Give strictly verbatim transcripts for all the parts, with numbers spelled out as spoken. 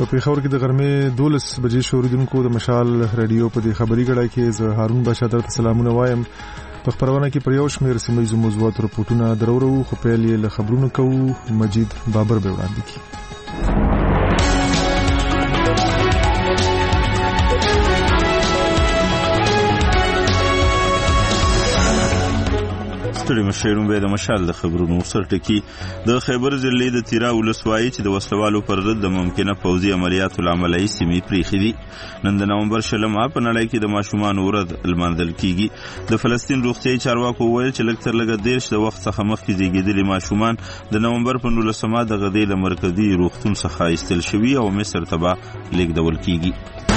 پیښور کې د غرمې دولس بجې شوریدونکو د مشال رادیو په دې خبري غړای کې زه هارون باشا درته سلامونه وایم. په خبرونه کې پر یو شمېر سیمه موضوعات رپورټونه درورو خو پیل یې له خبرونو کوو. مجید بابر به وړاندې کړي. ستړي مشرون به د مشال د خبرونو سر ټکی د خیبر ضلع د تیرا ولسوالۍ چې د وسلوالو پر ضد د ممکنه پوځي عملیاتو لامل یې سیمې پریښې دي. نن د نومبر شلمه په نړۍ کې د ماشومان ورځ لمانځل کیږي. د فلسطین روغتیايي چارواکو وویل چې لږ تر لږه دېرش د وخت څخه مخکې زیږېدلي ماشومان د نومبر په نولسمه د غدې له مرکزي روغتون څخه ایستل شوي او مصر ته به لیږدول کیږي.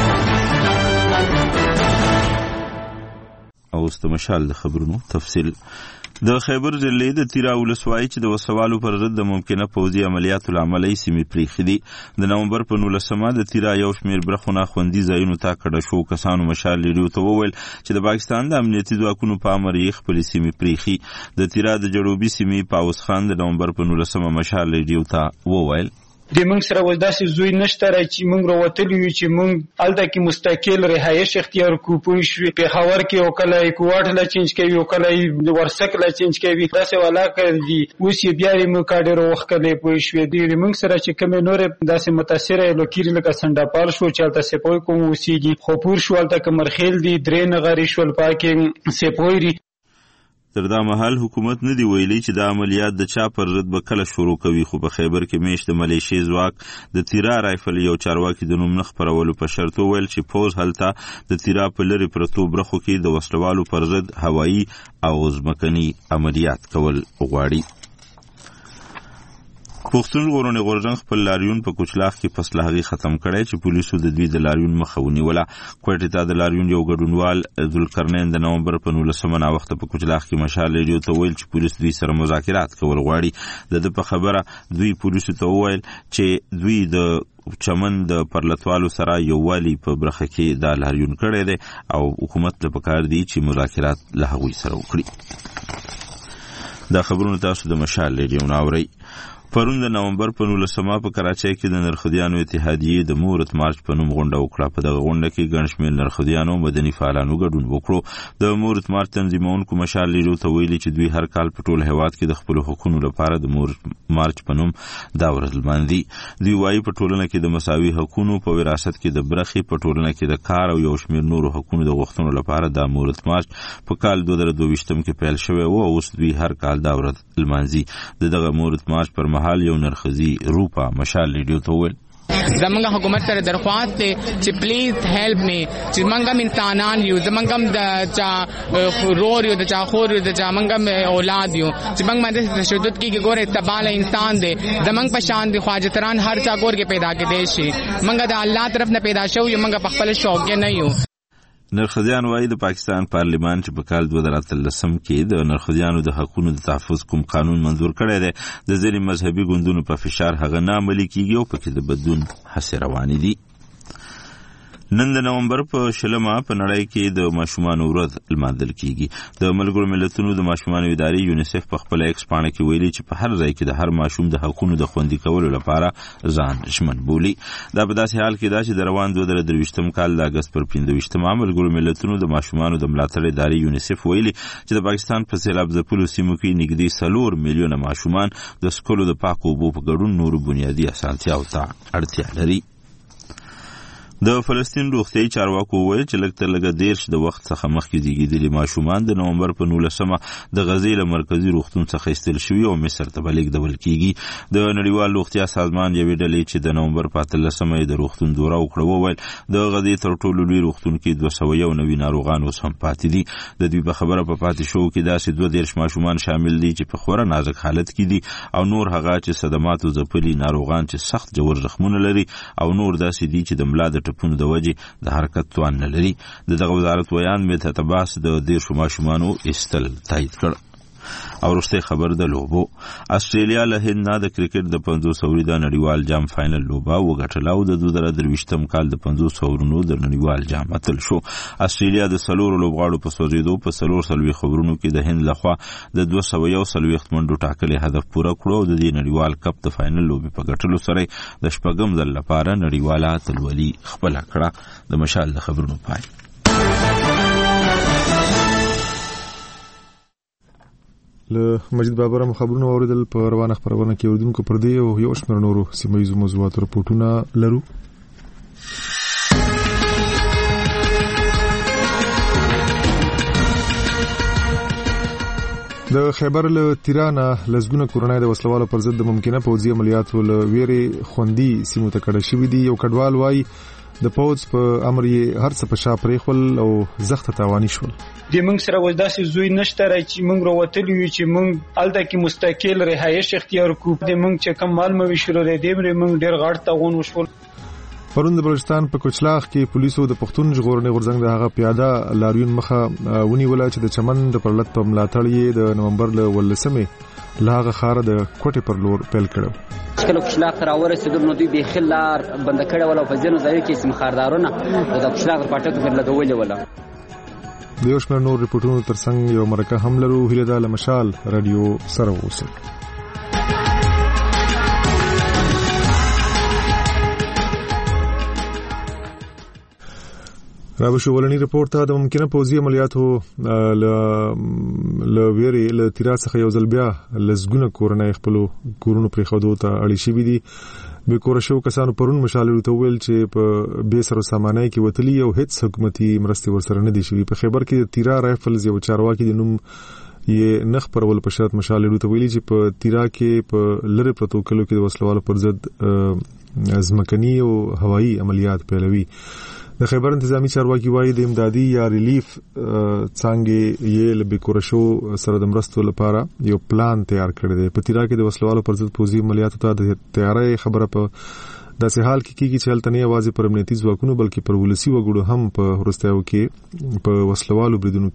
اوس د مشال د خبرونو تفصیل. د خیبر ضلع د تیرا ولسوالۍ چې د وسوالو پر ضد د ممکنه پوځي عملیاتو لامل یې سیمې پریښې دي. د نومبر په نولسمه د تیرا یو شمېر برخونه خوندي ځایونو ته کډه شو کسانو مشال ریډیو ته وویل چې د پاکستان د امنیتي ځواکونو په امر یې خپلې سیمې پریښي. د تیرا د جنوبي سیمې پاوس خان د نومبر په نولسمه مشال ریډیو ته وویل د موږ سره ول داسې زوی نشته را چې موږ راوتلی یو چې موږ هلته کې مستقل رهایش اختیار کوو. پوه شوې پېښور کې یو کله یې کوواټ لا چینج کوي یو کله یې ورسک لا چینج کوي داسې ولاکه دي. اوس یې بیا یې موږ کا ډېر وخت کلی پوه شوې دی موږ سره چې کومې نورې داسې متاثره لوکیرې لکه سنډاپال شو چې هلته سپوی کوم اوسېږي خو پور شو هلته کمرخیل دي درې نغرې شول پاکې سپوی دي. تر دا مهال حکومت نه دی ویلي چې د عملیات د چا پر ضد به کله شروع کوي خو په خیبر کې میشت د ملیشې ځواک د تیرا رایفل یو چارواکي د نوم نه خپرولو په شرط وویل چې پوځ هلته د تیرا په لرې پرتو برخو کې د وسلوالو پر ضد هوایي او ځمکني عملیات کول غواړي. پښتون ژغورنې غورځنګ خپل لاریون په کوچلاخ کې په اسلحه ختم کړی چې پولیسو د دوی د لاریون مخه ونیوله. کوټې ته د لاریون یو ګډونوال ذوالقرنین د نومبر په نولسمه ناوخته په کوچلاخ کې مشال ریډیو ته ویل چې پولیس دوی سره مذاکرات کول غواړي. د ده په خبره دوی پولیسو ته وویل چې دوی د چمن د پرلتوالو سره یووالي په برخه کې دا لاریون کړی دی او حکومت ته پکار دی چې مذاکرات له هغوی سره وکړي. دا خبرونه تاسو د مشال ریډیو نه اورئ. پرون د نومبر په نولسمه په کراچۍ کې د نرخدیانو اتحادیې د مورت مارچ په نوم غونډه وکړه. په دغه غونډه کې ګڼ شمېر نرخدیانو مدني فعالانو ګډون وکړو. د مورت مارچ تنظیمونکو مشال ریډیو ته ویلي چې دوی هر کال په ټول هیواد کې د خپلو حقونو لپاره د مورت مارچ په نوم دا ورځ لمانځي. دوی وایي په ټولنه کې د مساوي حقونو په وراثت کې د برخې په ټولنه کې د کار او یو شمېر نورو حقونو د غوښتنو لپاره دا مورت مارچ په کال دوه زره دوه ویشتم کې پیل شوی و او اوس دوی هر کال دا ورځ لمانځي. د دغه مورت مارچ پر مهال یو نرخزي روپا مشال ریډیو ته وویل زمونږ حکومت سره درخواست دی چې پلیز هیلپ می چې موږ هم انسانان یو زمونږ هم د چا رور یو د چا خور یو د چا موږ هم اولاد یو چې موږ باندې تشدد کېږي. ګوره استباله انسان دی زمونږ په شان دی خواجتران هر چا ګور کې پیدا کېدی شي. موږ د الله طرف نه پیدا شو یو موږ په خپل شوق نه یو. نرخدیان وایي د پاکستان پارلیمان چې په کال دوه زره اتلسم کې د نرخدیانو د حقونو د تحفظ کوم قانون منظور کړی دی د ځینې مذهبي ګوندونو په فشار هغه نه عملي کېږي او پکې د بدلون هڅې روانې دي. نن د نومبر په شلمه په نړۍ کې د ماشومانو ورځ لمانځل کیږي. د ملګرو ملتونو د ماشومانو ادارې یونیسف په خپل ایکس پاڼه کې ویلي چې په هر ځای کې د هر ماشوم د حقونو د خوندي کولو لپاره ځان ژمن بولي. دا په داسې حال کې ده چې د روان دوه زره درویشتم کال د اګست پر پنځه ویشتمه ملګرو ملتونو د ماشومانو د ملاتړ ادارې یونیسف ویلي چې د پاکستان په سیلاب ځپلو سیمو کې نږدې څلور میلیونه ماشومان د څښلو د پاکو اوبو په ګډون نورو بنیادي اسانتیاوو ته اړتیا لري. د فلسطین روغتیايي چارواکو وویل چې لږ تر لږه دېرش د وخت څخه مخکې زیږېدلي ماشومان د نومبر په نولسمه د غزې له مرکزي روغتون څخه ایستل شوي او مصر ته به لیږدول کېږي. د نړیوال روغتیا سازمان یوې ډلې چې د نومبر په اتلسمه یې د روغتون دوره وکړه وویل د غزې تر ټولو لوی روغتون کې دوه سوه یو نوي ناروغان اوس هم پاتې دي. د دوی په خبره په پاتې شوو کې داسې دوه دېرش ماشومان شامل دي چې په خورا نازک حالت کې دي او نور هغه چې صدماتو ځپلي ناروغان چې سخت جوړ زخمونه لري او نور داسې دي چې د ملا د ټپونو د وجې د حرکت توان نه لري. د دغه وزارت ویان مدحت عباس د دېرشو ماشومانو ایستل تایید کړ. او وروستی خبر د لوبو. استرالیا له هند نه د کرکټ د پنځوس اووري د نړیوال جام فاینل لوبه وګټله او د دوه زره درویشتم کال د پنځوس اورونو د نړیوال جام اتل شو. استرالیا د څلورو لوبغاړو په سوځېدو په څلور څلوېښت اوورونو کې د هند لخوا د دوه سوه یو څلوېښت منډو ټاکلي هدف پوره کړو او د دې نړیوال کپ د فاینل لوبې په ګټلو سره د شپږم ځل لپاره نړیواله اتلولي خپله کړه. د مشال د خبرونو پای. له مجید بابر هم خبرونه اوریدل. په روانه خبرونه کې اوریدونکو پر دې او یو شمېر نورو سیمه ییزو موضوعاتو رپورټونه لرو. د خیبر له تیرانه لزګونه کورنۍ د وسلوالو پر ضد د ممکنه پوځي عملیاتو له ویرې خوندي سیمو ته کډه شوي دي. یو کډوال وایي د پوځ په امر یې هر څه په شا پرېښول او زخته تاواني شول. د موږ سره اوس داسې زوی نشته چې موږ راوتلي یو چې موږ هلته کې مستقل رهایش اختیار کړو. د موږ چې کوم مال موي شروع دی د موږ ډېر غاړ تاوان وشول. پرون د بلوچستان په کوچلاغ کې پولیسو د پښتون ژغورنې غورځنګ د هغه پیاده لاریون مخه ونیوله چې د چمن د پرلط په ملاتړ یې د نومبر له ولسمې له هغه ښاره د کوټې پر لور پیل کړو. کله کوچلاغ ته راورسېدل نو دوی بیخي لار بنده کړې وله او په ځینو ځایو کې سمخاردارونه د کوچلاغ پاټک پر لګولې وله. د یو شمېر نور رپورټونو ترڅنګ یو مرکه هم لرو. هیله ده له مشال رادیو سره اوسئ. راوښو ولني رپورټ ته د ممکنه پوځي عملیاتو ل ویری ل تیرا څخه یو ځل بیا لزګونه کورنۍ خپل کورونو پرې خودو ته اړې شي دي. به کورشو کسانو پرون مشالې ته ویل چې په به سره سامانای کې وتلی او هیڅ حکومتي مرستې ورسره نه دي شوی. په خیبر کې تیرا رایفلز یو چارواکي د نوم یې نخ پرول په شرط مشالې ته ویلي چې په تیرا کې په لری پروتو کلو کې د وسلوالو پر ضد ازمکني او هوایی عملیات پیلوي. د خیبر انتظامی چارواکي وایي د امدادي یا ریلیف څنګه یې له بیکورشو سره د مرستو لپاره یو پلان تیار کړی دی. په تیرا کې د وسلوالو پر ضد پوځي عملیاتو ته د تیاری خبره په داسې حال کې کیږي چې هلته نه یوازې پر امنیتي ځواکونو بلکې پر ولسي وګړو هم په وروستیو کې په وسلوالو بریدونو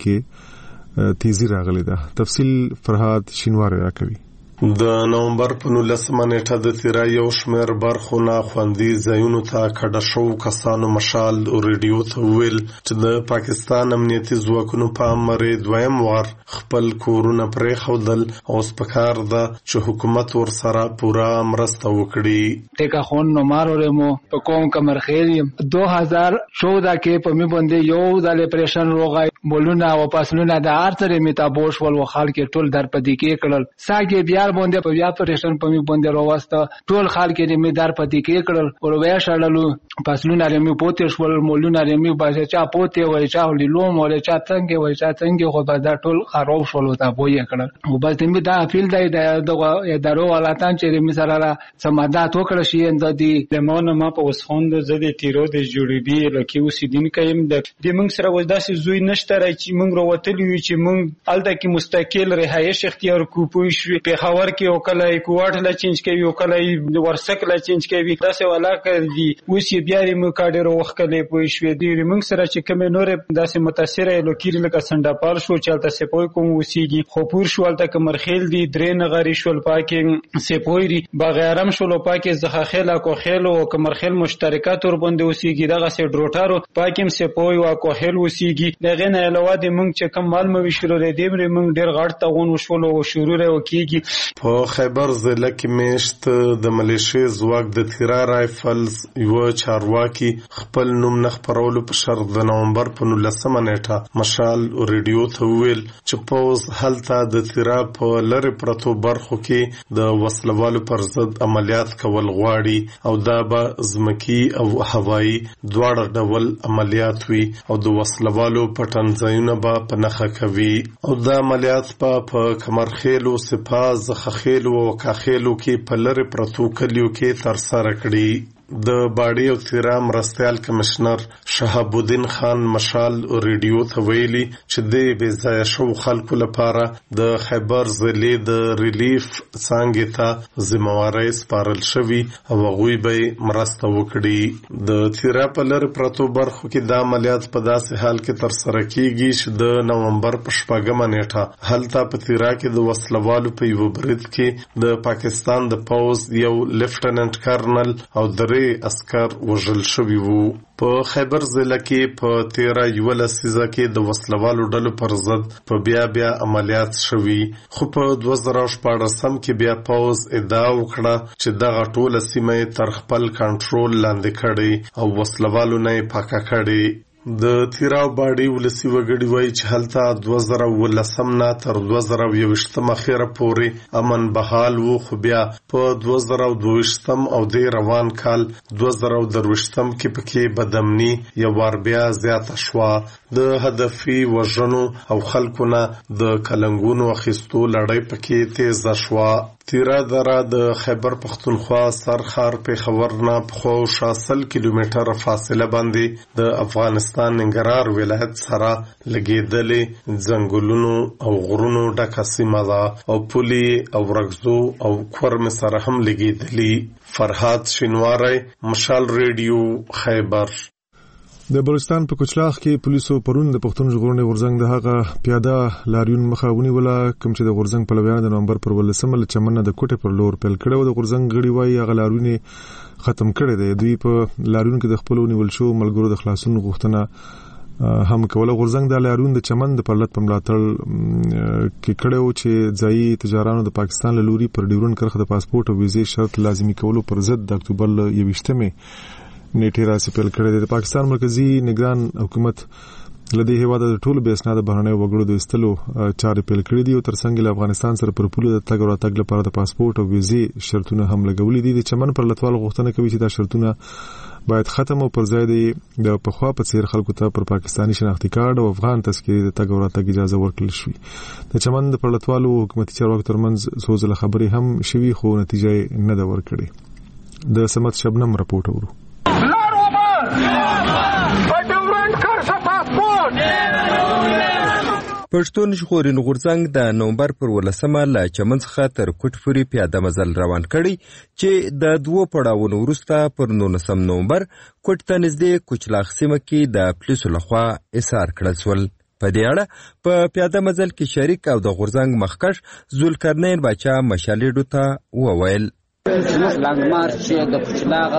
کې تیزی راغلی ده. تفصیل فرهاد شینواری راکوي. د نومبر په نولسمه نیټه د تیرا یو شمېر برخونه خوندي ځایونو ته کډه شوو کسانو مشال ریډیو ته ویل چې د پاکستان امنیتي ځواکونو په امر دویم وار خپل کورونه پرېښودل او سپکار ده چې حکومت ورسره پوره مرسته وکړي. ټیکا خون نومار ورمو په کوم کمرخیل دو هزار چودہ کې په می باندې یو ځل اپریشن روغای بولونه او پاسلونه د ارتری میتابوش ول وخال کې ټول در پدې کې کړل. ساګي بیا باندې په بیا پرېشن په می باندې راوسته ټول خال کې د می در پدې کې کړل او ویا شړلو پاسلونه رمي پوتې شول مولونه رمي باسه چا پوتې وای چا لوم ولا چا څنګه وای چا څنګه خو به دا ټول خراب شول تا بوې کړل. او بس می دا فیل دی دغه ادارو ولاتان چې می سره سمادات وکړ شي اند دي لمونه ما په وسخوند زده تیرو د جوړبي لکه وسیدین کيم د موږ سره وځ داسې زوی نشته چې موږ راوتلی یو چې موږ الته کې مستقل رهایش اختیار کو پوي شو. په خاور کې او کله کوټ لا چینج کوي او کله ورسک لا چینج کوي داسې ولاکه دي. اوس یې بیا یې مو کاډر وختلې پوي شو دي موږ سره چې کوم نور داسې متاثر لوکیر لکه سنداپال شو چلته سپوي کوم وسیږي خو پور شو الته کمرخیل دي درې نغری شول پاکي سپوي دي بغیرم شول پاکي زخاخیل کو خیل او کمرخیل مشترکات ور باندې وسیږي دغه سه ډروټارو پاکیم سپوي او کو خیل وسیږي دغه نه علاوه د موږ چې کوم مال مو شروع دی د موږ ډیر غړ تاون وشول او شروع راو کیږي. په خیبر ضلع کې میشت د ملیشي ځواک د تیرا رایفلز یو چارواکي خپل نوم نه خپرولو په شرط د نومبر په نولسمه نیټه مشال ریډیو ته ویل چې پوز هلته د تیرا په لری پرتو برخو کې د وسلوالو پر ضد عملیات کول غواړي او دا به ځمکي او هوایی دواړه ډول عملیات وي او د وسلوالو پټنځایونه به په نخښه کوي او دا عملیات په کمرخیلو سپاز خخیلو او کاخیلو کې په لری پرتو کلیو کې تر سره کړي. د باډي او تیرا مرستیال کمشنر شهاب الدین خان مشال ریډیو ته ویلي چې د بې ځایه شو خلکو لپاره د خیبر ضلع د ریلیف څانګې ته ذمہواري سپارل شوې او هغوی به مرسته وکړي. د تیرا په لر پرتو برخو کې د عملیات په داسې حال کې تر سره کیږي چې د نومبر په شپږمه نیټه هلته په تیرا کې د وسلوالو په یو برید کې د پاکستان د پوز یو لیفټننټ کرنل او درې عسكر وژل شوي وو. په خیبر ضلع کې په تیرا یو لسیزه کې د وسلوالو ډلو پر ضد په بیا بیا عملیات شوي، خو په دوه زره شپاړسم کې بیا پوز ادعا وکړه چې دغه ټوله سیمه تر خپل کنټرول لاندې کړي او وسلوالو نه یې پاکه کړي. د تیرا او باډي ولسي وګړي وایي چې هلته دوه زره ولسم نه تر دوه زره یوویشتم اخره پورې امن بحال وو، خو بیا په دوه زره دوهویشتم او د روان کال دوه زره درویشتم کې پکې بدامني یو وار بیا زیاته شوه. د هدفي وژنو او خلکو نه د کلنګونو اخیستو لړۍ پکې تیزه شوه. تیرا دره د خیبر پختونخوا سرخار پیښور نه پخوا شاسل کیلومتره فاصله باندې د افغانستان ننګرهار ولایت سره لګېدلې ځنګلونو او غرونو ډکه سیمه ده او پولې او رګزو او کورم سره هم لګېدلې. فرهاد شینواری، مشال ریډیو، خیبر. د بلوچستان په کوچلاخ کې پولیسو پرون د پښتون ژغورنې غورځنګ د هغه پیاده لاریون مخه ونیوله کوم چې د غورځنګ په لویانه د نومبر پر ولسمه له چمنه د کوټې پر لور پیل کړو. د غورځنګ غړي وایي هغه لاریون ختم کړي دي. دوی په لاریون کې د خپل نیول شو ملګرو د خلاصون غوښتنه هم کوله. غورځنګ د لاریون د چمن د پرلط په ملاتړ کې کړو چې ځایي تجارانو د پاکستان له لوري پر ډیورن کرخه د پاسپورت او ویزې شرط لازمي کولو پر ضد د اکتوبر له یوویشتمې نیټه راسي پیل کړی دی. د پاکستان مرکزی نگران حکومت لدی هیواد د ټولو به اسناد بهرنۍ وګړو د استلو چارې پیل کړې دي او ترڅنګ له افغانستان سره پر پوله د تګ او راتګ لپاره د پاسپورت او ویزې شرطونه هم لګولې دي. د چمن پر لټوال غوښتنه کوي چې دا شرطونه باید ختم او پر ځای د پخوا په څیر خلکو ته پر پاکستاني شناختی کارت او افغان تذکرې د تګ او راتګ اجازه ورکړل شي. د چمن د پر لټوالو حکومتي چارواکو ترمنځ سوزله خبرې هم شوي خو نتیجه نه ده ورکړې. د سمت شبنم رپورټ اورو. پښتون ژغورنې غورځنګ د نومبر پر ولسمه له چمن څخه تر کوټ پورې پیاده مزل روان کړی چې د دوو پړاوونو وروسته پر نولسم نومبر کوټ ته نږدې کوچلاخ سیمه کې د پولیسو لخوا ایثار کړل شول. په دې اړه په پیاده مزل کې شریک او د غورځنګ مخکښ ذوالقرنین باچا مشالیډو ته وویل زموږ لانګ مارچ د کوچلاغ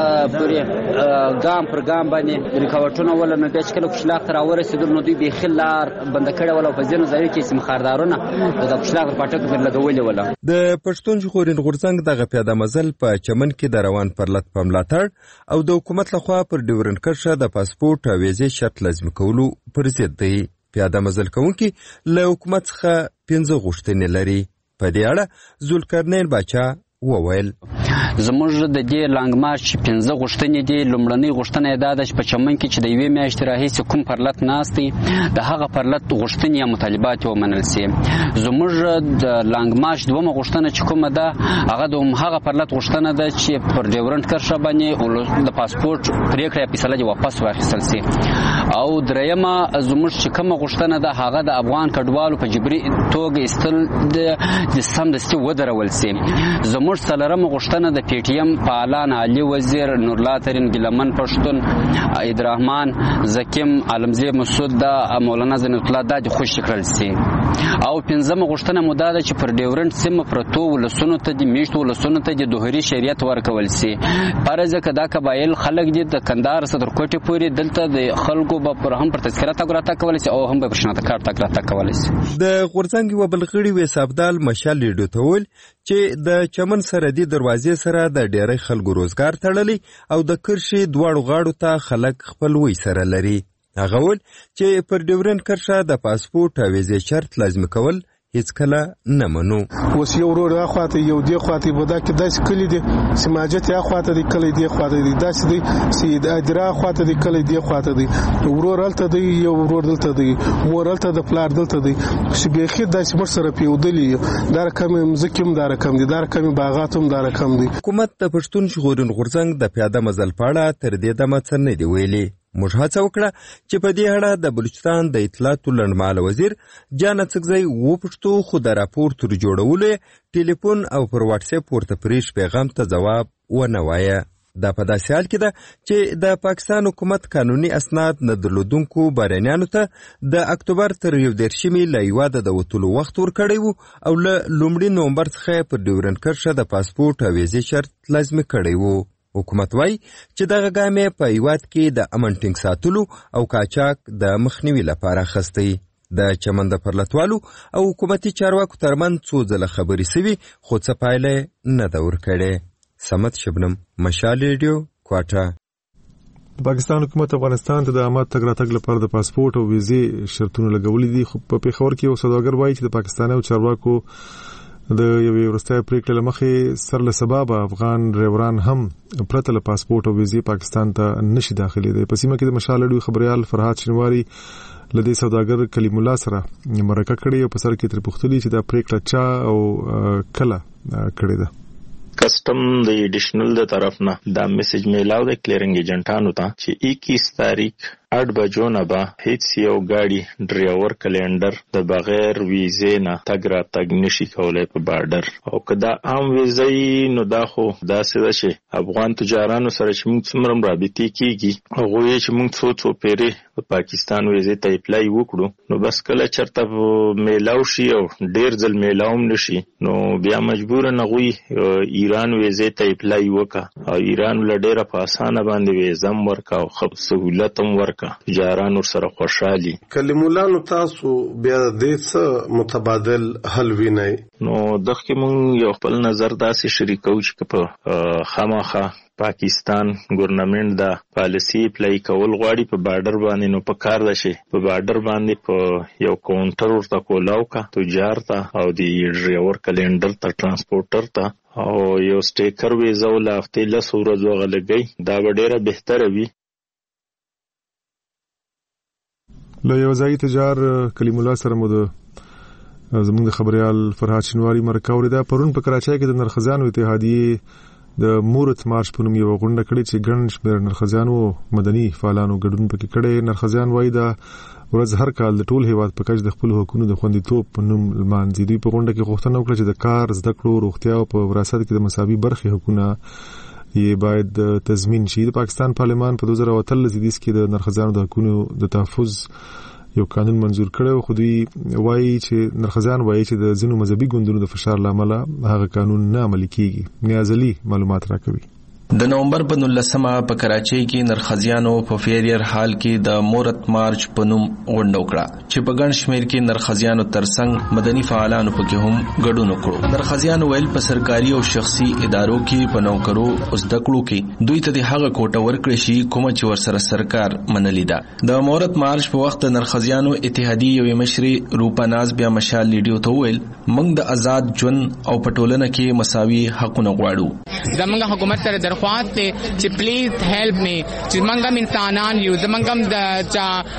پورې ګام پر ګام باندې ریکاوټونه ول نو بیا چې کله کوچلاغ ته راورسېدل نو دوی بیخي لار بنده کړې ول او په ځینو ځایو کې سیمخاردارونه د کوچلاغ پر پټکو پر لګولې ول. د پښتون ژغورنې غورځنګ دغه پیاده مزل په چمن کې د روان پرلط په ملاتړ او د حکومت لخوا پر ډیورن کرښه د پاسپورت او ویزې شرط لازمي کولو پر ضد دی. پیاده مزل کوونکي له حکومت څخه پنځه غوښتنې لري. په دې اړه ذوالقرنین باچا وویل زموږ د دې لانګ مارچ پنځه غوښتنې دي. لومړنۍ غوښتنه دا ده چې په چمن کې چې د یوې میاشتې راهیسې کوم پرلط ناست دی د هغه پرلط غوښتنې یا مطالبات ومنل سي. زموږ د لانګ مارچ دومره غوښتنه چې کومه ده هغه د هغه پرلط غوښتنه ده چې پر ډیورنټ کرښه باندې د پاسپورت پریکړه یا فیصله دې واپس واخیستل سي. او دریمه زموږ چې کومه غوښتنه ده هغه د افغان کډوالو په جبري توګه ایستل د سمدستي ودرول سي. زموږ څلورمه غوښتنه د پی ټی ایم فعالان علي وزیر، نورالله ترین، ګیلمن پښتون، عیدرحمان زکیم، عالمزی مسعود د مولانا زینت الله د خوشی کړل سي. او پنځمه غوښتنه مو دا ده چې پر ډیورنټ سیمه پرتو ولسونو ته د میشتو ولسونو ته د دوهري شریعت ورکول سي. پرځه کدا قبایل خلک دي د کندهار صدر کوټه پورې دلته د خلکو به پر هم پر تذکره تګ راتګ کول سي او هم به پښنه کارت تګ راتګ کول سي. د غورځنګ و بلغړي و سابدال مشال لیډو تول چې د چمن سرحدي دروازې سره د ډېری خلکو روزګار تړلی او د کرښې دواړو غاړو ته خلک خپلوي سره لري. هغه ول چې پر ډیورنټ کرښه د پاسپورت او ویزې شرط لازم کول هیڅ کله نه منو. اوس یو ورور اخواته یو دی خواته بدا کې داس کلی دی سماجت اخواته دی کلی دی خواته دی داس دی سید ادرا اخواته دی کلی دی خواته دی ورور الته دی یو ورور دلته دی مور الته د پلار دلته دی شبيخي داس مر سره پیودلی دار کم مزکم دار کم دی دار کم باغاتم دار کم دی. حکومت د پښتون ژغورن غورځنګ د پیاده مزل پاړه تر دې دمه څه نه دی ویلي. موږ هڅه وکړه چې په دې اړه د بلوچستان د اطلاعاتو لنډمهاله وزیر جان اڅکزی وپوښتو خو د راپور تر جوړولو ټلیفون او پر واتس اپ ورته پریش پیغام ته ځواب ونه وایه. دا په داسې حال کې ده چې د پاکستان حکومت قانوني اسناد نه درلودونکو بهرنیانو ته د اکتوبر تر یو دېرشمې له هیواده د وتلو وخت ورکړی و او له لومړي نومبر څخه پر ډیورنډ کرښه د پاسپورټ او ویزې شرط لازمي کړی و. حکومت وای چې دغه ګامې په هیواد کې د امن ټینګ ساتلو او قاچاق د مخنیوي لپاره اخیستی. د چمن د پرلتوالو او حکومتي چارواکو ترمنځ څو ځله خبرې سوي خو څه پایله نه ده ورکړې. سمت شبنم، مشال ریډیو، کوټه. پاکستان حکومت افغانستان ته د آمد تګ راتګ لپاره د پاسپورټ او ویزې شرطونه لګولي دي. خو په پیښور کې یو سوداګر وایي چې د پاکستاني چارواکو د یوې وروستۍ پریکړې لمخې سر له سبب افغان ډرایوران هم پرته له پاسپورټ او ویزې پاکستان ته نشي داخلي. په سیمه کې د مشال ریډیو خبريال فرهاد شینواری لدې سوداګر کلیم الله سره مرکه کړې او په سر کې تر پوښتنې چې دا پریکړه چا او کله کړې ده. کسٹم د ایډیشنل د طرف نه دا میسج میلاو د کلیرنګ ایجنټانو ته چې اکیس تاریخ اټ بجو نه به هیڅ یو ګاډي ډرایور کلندر د بغیر ویزې نه تګ را تګ نشي کولای په بارډر. او که دا عام ویزې نو دا خو داسې ده چې افغان تجارانو سره چې موږ څومره رابطې کېږي هغوی چې موږ څو څو پیرې په پاکستان ویزې ته اپلای وکړو نو بس کله چېرته میلاو شي او ډېر ځل میلاو هم نشي نو بیا مجبوره هغوی ایران ویزې ته اپلای وکړه او ایران له ډېره په اسانه باندې ویزه هم ورکړه او ښه سهولت هم ورکړه. تجاران ورسره خوشحالي. کلیمولانو تاسو بیا دې څه متبادل حل وینئ؟ نو دغه مونږ یو خپل نظر داسې شریکو چې په خامخا پاکستان ګورنمنت دا پالیسی اپلای کول غواړي په بارډر باندې نو په کار ده چې په بارډر باندې په یو کاونټر ورته کولاو کا تجار ته او دی ډرایور کلندر ته ترانسپورټر ته او یو سټیکر ویزه ول هفته له ورځې غلګي دا ډیره بهتره وي. له یو ځای تجار کلیم الله سره مو د زموږ د خبريال فرهاد شینواری مرکه اوریدا. پرون په کراچۍ کې د نرخزانو اتحادیې د مورت مارش په نوم یو غونډه کړې چې ګڼ شمېر نرخزانو مدني فعالانو ګډون پکې کړی. نرخزان وایي دا ورځ هر کال د ټول هیواد په کچ د خپل حقوقو د خوندیتوب په نوم لمانځي. دوی په غونډه کې غوښتنه وکړه چې د کار، زده کړو، روغتیا او په وراثت کې د مساوي برخې حقوقونه یې باید تضمین شي. د پاکستان پارلمان په دوه زره اتلس لسیز کې د نرخزانو د حقوقو د تحفظ یو قانون منزور کړو خو دوی وایي چې نرخزان وایي چې د ځینو مذهبي ګوندونو د فشار لامل هغه قانون نه عملي کیږي. نیازلي معلومات راکوي. د نومبر په نولسمه په کراچۍ کې نرخزیانو په فیریر حال کې د مورت مارچ په نوم غونډه وکړه چې په ګڼ شمېر کې نرخزیانو ترڅنګ مدني فعالانو پکې هم ګډون وکړو. نرخزیانو ویل په سرکاري او شخصي ادارو کې په نوکرو او زده کړو کې دوی ته د هغه کوټه ورکړې شي کومه چې ورسره سرکار منلې ده. د مورت مارچ په وخت د نرخزیانو اتحادیې یوې مشرې روپا ناز بیا مشال لیډیو ته ویل موږ د آزاد ژوند او په ټولنه کې مساوي حقونه غواړو. زمونږ حکومت سره درخواست دی چې پلیز هیلپ می چې منګم انسانان یو زمونږم د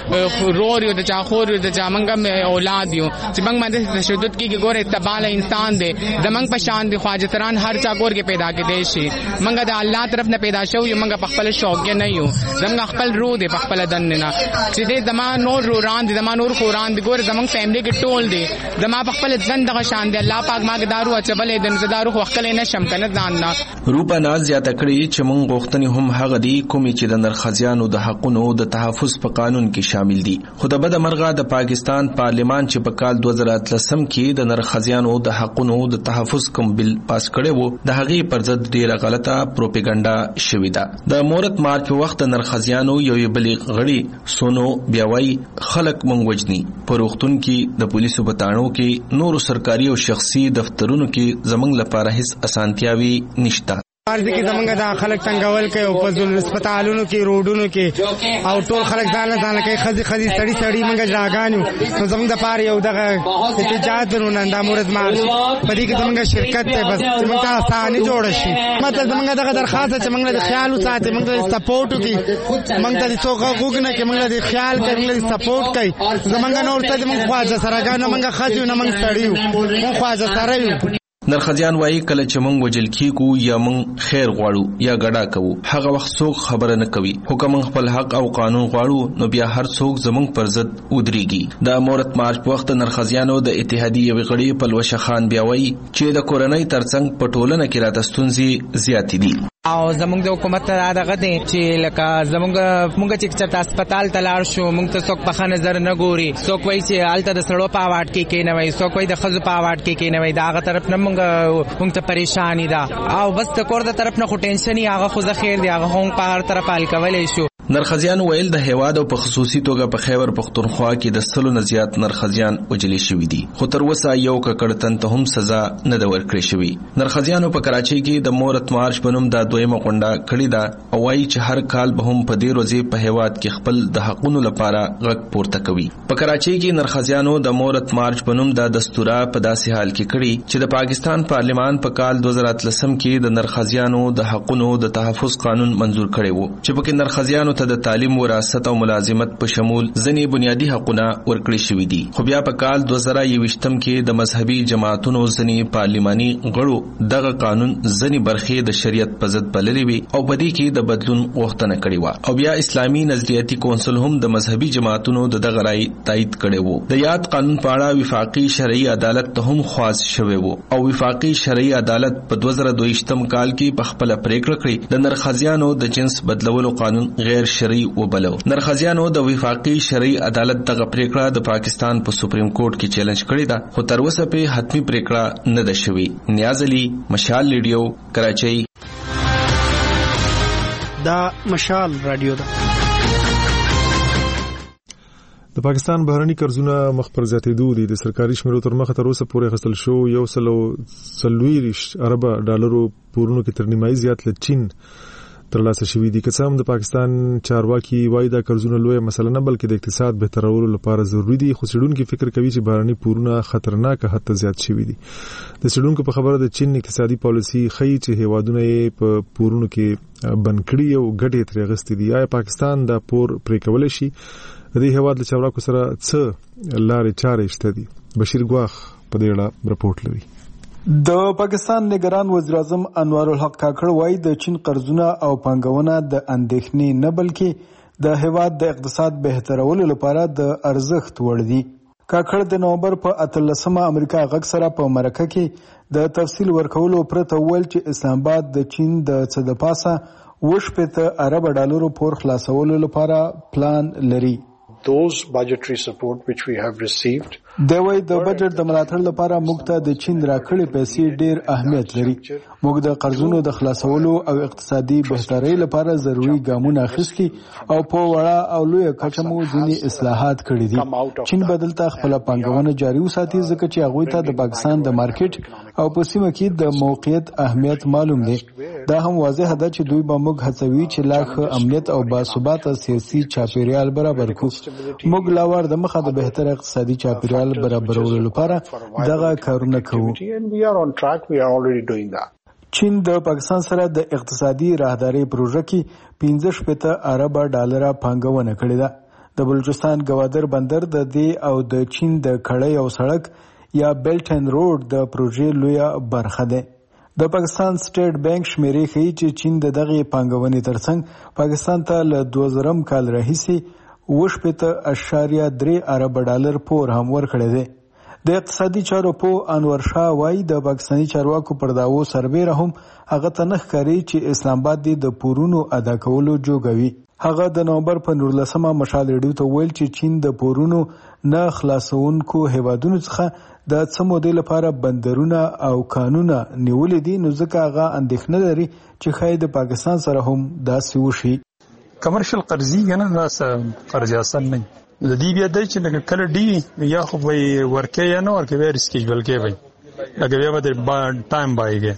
چا رور یو د چا خور یو د چا منګم اولاد یو چې منګ باندې تشدد کیږي. ګوره تباله انسان دی زمونږ په شان دی خواجتران هر چا ګور کې پیدا کې دی شي منګ د الله طرف نه پیدا شو یو منګ په خپل شوق نه یو زمونږ خپل روح دی په خپل دن نه چې دې زمان نور روران دي زمان نور قران دی. ګوره زمونږ فیملی کې ټول دی زما په خپل ځن دغه شان دی الله پاک ما دارو اچبلې د زدارو خو خپل نه شم کنه ځان نه. روپا ناز زیاته کړی چې موږ غوښتنې هم هغه دي کومې چې د نرخزیانو د حقونو د تحفظ په قانون کې شامل دي. خو د بده مرغه د پاکستان پارلمان چې په کال دوه زره اتلسم کې د نرخزیانو د حقونو د تحفظ کوم بل پاس کړی وو د هغې پر ضد ډیره غلطه پروپاګاندا شوې ده. د مورت مارچ په وخت د نرخزیانو یو بلې غړي سونو بیاوي خلک مونږ وجني په روغتون کې د پولیسو په تاڼو کې نورو سرکاري او شخصي دفترونو کې زمونږ لپاره هیڅ اسانتیاوي نشته. ارزه کې زمونږ د خلک څنګهول کوي او په هسپتالونو کې روډونو کې او ټول خلک ځان ځان کوي خزي خزي سړی سړی مونږ ژاګانو نو زمونږ د پاره یو دغه احتجاج ورونه د مورد مار په دې کې زمونږ شرکت ته بس موږ ته آسانه جوړ شي مطلب زمونږ دغه درخواست چې موږ د خیال وساتې موږ د سپورټ کوي موږ ته څوک غوګنه کې موږ د خیال کوي موږ سپورټ کوي زمونږ نور ته موږ خواجه سرګانو موږ خاجو نه موږ سړیو موږ خواجه سره یو. نرخزیان وایي کله چې مونږ وجل کیږو یا مونږ خیر غواړو یا ګډا کوو هغه وخت څوک خبره نه کوي خو که مونږ خپل حق او قانون غواړو نو بیا هر څوک زمونږ پر ضد ودرېږي. د مورت مارچ په وخت نرخزیانو د اتحادیې یوې غړي پلوشه خان بیا وایي چې د کورنۍ ترڅنګ په ټولنه کې راته ستونزې زیاتې دي او زمونږ د حکومت ته دغه دی چې لکه زمونږ مونږ چې چېرته هسپتال ته لاړ شو مونږ ته څوک په ښه نظر نه ګوري څوک وایي چې هلته د سړو په اواډ کې کېنوئ څوک وایي د ښځو په اواډ کې کېنوئ د هغه طرف نه مونږ مونږ ته پریشاني ده او بس د کور د طرف نه خو ټینشن یې هغه خو زه خیر دی هغه هم په هر طرف حل کولی شو. نرخزیان ویل د هیواد او په خصوصي توګه په خیبر پختونخوا کې د سلو نه زیات نرخزیان وجلې شوي دي خو تر اوسه یو ککړ تن ته هم سزا نه ده ورکړې شوې. نرخزیانو په کراچۍ کې د مورت مارچ په نوم دا دویمه غونډه کړې ده او وایي چې هر کال به هم په دې ورځې په هیواد کې خپل د حقونو لپاره غږ پورته کوي. په کراچۍ کې نرخزیانو د مورت مارچ په نوم دا دستوره په داسې حال کې کړي چې د پاکستان پارلمان په کال دوه زره اتلسم کې د نرخزیانو د حقونو د تحفظ قانون منزور کړی و چې پکې نرخزیانو ته د تعلیم وراثت او ملازمت په شمول ځینې بنیادی حقونه ورکړي شوي دي خو بیا په کال دوه زره یوویشتم کې د مذهبي جماعتونو ځینې پارلماني غړو دغه قانون ځینې برخې د شریعت په ضد بللې وي او په دې کې د بدلون غوښتنه کړې وه او بیا اسلامي نظریاتي کونسل هم د مذهبي جماعتونو د دغه رای تایید کړی و. د یاد قانون په اړه وفاقي شرعي عدالت ته هم خواست شوی و او وفاقي شرعي عدالت په دوه زره دویشتم کال کې په خپله پریکړه کړې د نرخزیانو د جنس بدلولو قانون غیر شرعي وبلو. نرخزیانو د وفاقي شرعي عدالت دغه پریکړه د پاکستان په سپریم کورټ کې چیلنج کړې ده خو تر اوسه په حتمی پریکړه نه ده شوې. نیاز علي، مشال ریډیو، کراچۍ. دا مشال رادیو ده. د پاکستان بهرني قرضونه مخ پر زیاتېدو دي. د سرکاري شمیرو تر مخه تر اوسه پورې اخیستل شو یو سل او څلوېښت اربه ډالرو پورونو کې تر نیمایي زیات له چین ترلاسه شوي دي. که څه هم د پاکستان چارواکي وایي دا قرضونه لویه مسله نه بلکې د اقتصاد بهترولو لپاره ضروري دي خو څېړونکي فکر کوي چې بهرني پورونه خطرناکه حد ته زیات شوي دي. د څېړونکو په خبره د چین اقتصادي پالیسي ښیي چې هیوادونه یې په پورونو کې بند کړي او ګټې ترې اخیستې دي. آیا پاکستان دا پور پرې کولی شي؟ د دې هیواد له چارواکو سره څه لارې چارې شته دي؟ بشیر ګواخ په دې اړه رپورټ لري. د پاکستان نگران وزیر اعظم انوار الحق کاکړ وایي د چین قرضونه او پانګونه د اندېښنې نه بلکې د هیواد د اقتصاد بهترولو لپاره د ارزښت وړ دي. کاکړ د نومبر په اتلسمه امریکا غږ سره په مرکه کې د تفصیل ورکولو پرته وویل چې اسلام آباد د چین د څه د پاسه اووه شپېته اربه ډالرو پور خلاصولو لپاره پلان لري. Those budgetary support which we have received د وای د بجټ د ملاتړ لپاره موږ ته د چین راکړې پیسې ډېر اهمیت لري. موږ د قرضونو د خلاصولو او اقتصادي بهترۍ لپاره ضروري ګامونه اخیستي او په وړه او لویه کچه مو ځینې اصلاحات کړي دي. چین بدلته خپل پانګونه جاري وساتي ځکه چې هغوی ته د پاکستان د مارکیټ او په سیمه کې د موقعیت اهمیت معلوم دی. دا هم واضح ده چې دوی به موږ هڅوي چې لا ښه امنیت او باثباته سیاسي چاپیریال برابر کړو. موږ لا ور د مخه د بهتر اقتصادي چاپیریال برابرولو لپاره دغه کارونه کوو. چین د پاکستان سره د اقتصادي راهدارۍ پروژه کې پنځه شپېته اربه ډالره پانګونه کړې ده. د بلوچستان ګوادر بندر د دې او د چین د کړۍ او سړک یا بیلټ اینډ روډ د پروژې لویه برخه ده. د پاکستان سټیټ بانک شمیرې ښیي چې چین د دغه پانګونې ترڅنګ پاکستان ته له دوه زرم کال راهیسې اووه شپېته اعشاریه درې اربه ډالر پور هم ورکړی دی. د اقتصادي چارو په انور شاه وایي د پاکستاني چارواکو پر دعوو سربیره هم هغه ته نه ښکاري چې اسلام آباد د پورونو ادا کولو جوګوي. هغه د نومبر په نولسمه مشال ریډیو ته ویل چې چین د پورونو نه خلاصونکو هیوادونو څخه د څه مودې لپاره بندرونه او کانونه نیولې دي نو ځکه هغه اندېښنه لري چې ښایي د پاکستان سره هم داسې وشي. کمرشل قرضی کنه دا قرض اصل نه د دې بیا د چې کله دی یا خو وي ورکه یا نه ورکه ویر سکیجول کې وي لکه بیا به ټایم بایګه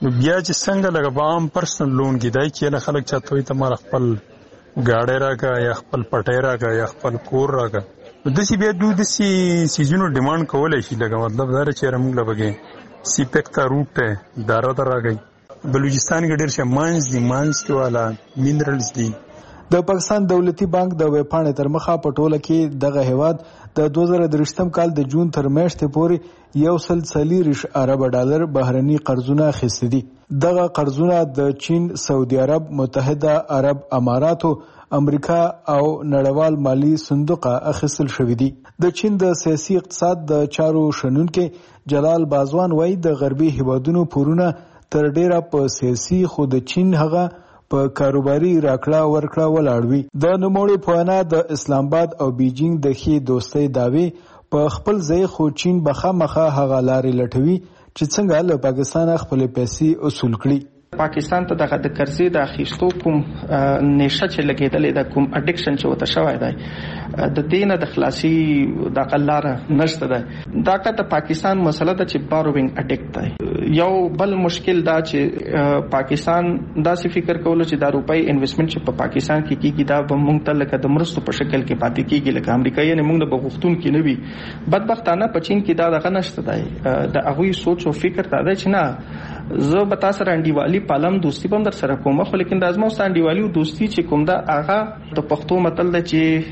بیا چې څنګه لکه په عام پرسنل لون کې دای کې خلک چاته وي تمہاره خپل گاډي راکا یا خپل پټي راکا یا خپل کور راکا د سی بیا دوی د سی سيزونو ډیماند کولای شي لکه مطلب دا چې موږ لږه سی پکتا روټ دارا درا گئی بلوچستان کې ډېر شه مانز دي مانز کې والا مینرالز دي. د پاکستان دولتي بانک د ویبپاڼې تر مخه په ټوله کې دغه هیواد د دوه زره درې کال د جون تر میاشتې پورې یو سل څلوېښت ارب ډالر بهرني قرضونه اخیستي دي. دغه قرضونه د چین، سعودي عرب، متحده عرب اماراتو، امریکا او نړیوال مالی صندوق اخیستل شوې دي. د چین د سیاسي اقتصاد د چارو شنونکي جلال بازوان وایي د غربي هیوادونو پورونه تر ډیره په سیاسي خو د چین هغه په کاروباري راکړه ورکړه ولاړ وي. د نوموړي په وینا د اسلام آباد او بیجینګ د ښې دوستۍ دعوې په خپل ځای خو چین به خامخا هغه لارې لټوي چې څنګه له پاکستان خپل پیسې اصول کړي. پاکستان ته دغه د قرضې د اخیستو کوم نشه چې لګېدلې د کوم اډیکشن چې وته شوی دی د دینه د خلاصي د قلاره نشته ده. دا که د پاکستان مسله ده چې باروینګ اډیکټ دی. یو بل مشکل دا چې پاکستان داسې فکر کولو چې دا روپۍ انویسټمنټ چې په پاکستان کې کیږي دا به موږ ته لکه د مرستو په شکل کې پاتې کیږي لکه امریکایي نه موږ د بغښتون کې نه وي. بدبختانه په چین کې دا دغه نشته دی. د هغوی سوچ او فکر دا دی چې نه زه به تاسو سره انډیوالي پالم دوستی به در سره کوم خو لیکن د ازمو ستانډیوالي او دوستی چې کوم دا هغه د پښتو متل د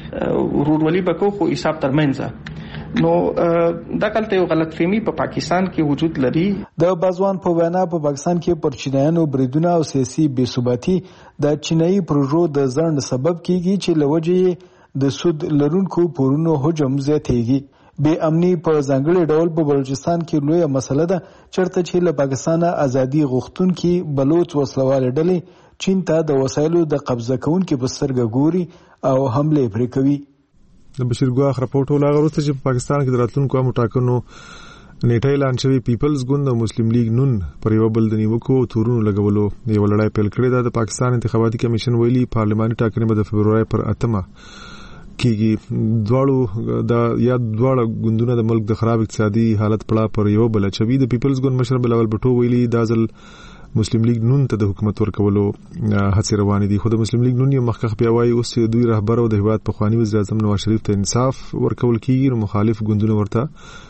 چې ورورولي بکو خو حساب ترمنځ نو دا کلته یو غلط فهمي په پاکستان کې وجود لري. د بازوان په وینا په پاکستان کې پر چینایانو بریدونه او سیاسي بې ثباتي د چینایي پروژو د ځنډ سبب کیږي چې لوجه د سود لرونکو پورونو حجم زیاتېږي. بې امني په ځانګړي ډول په بلوچستان کې لویه مسله ده چېرته چې له پاکستانه ازادي غوښتونکي بلوچ وسلوالې ډلې چین ته د وسایلو د قبضه کوونکي په سترګه ګوري او حملې پرې کوي. د بشیر ګواخ راپورټ ولاغ وروسته چې په پاکستان کې د راتلونکو عامو ټاکنو نیټه اعلان شوی پیپلز ګوند او مسلم لیگ نون پر یو بل د نیوکو تورونو لګولو یو لړۍ پیل کړې ده. د پاکستان انتخاباتي کمیشن ویلي پارلماني ټاکنې به د فبروري پر اتمه کیږي. دواړو د یا دواړه ګوندونه د ملک د خراب اقتصادي حالت پړه پر یو بل چوي. د پیپلز ګوند مشر بلاول بټو ویلي دا ځل مسلم لیگ نون ته د حکومت ورکولو هڅې روانې دي. خو د مسلم لیگ نون یو مخکخ پیاوي اوس دوی رهبر او د هیواد پخوانی وزیر اعظم نواز شریف ته انصاف ورکول کیږي نو مخالف ګوندونه ورته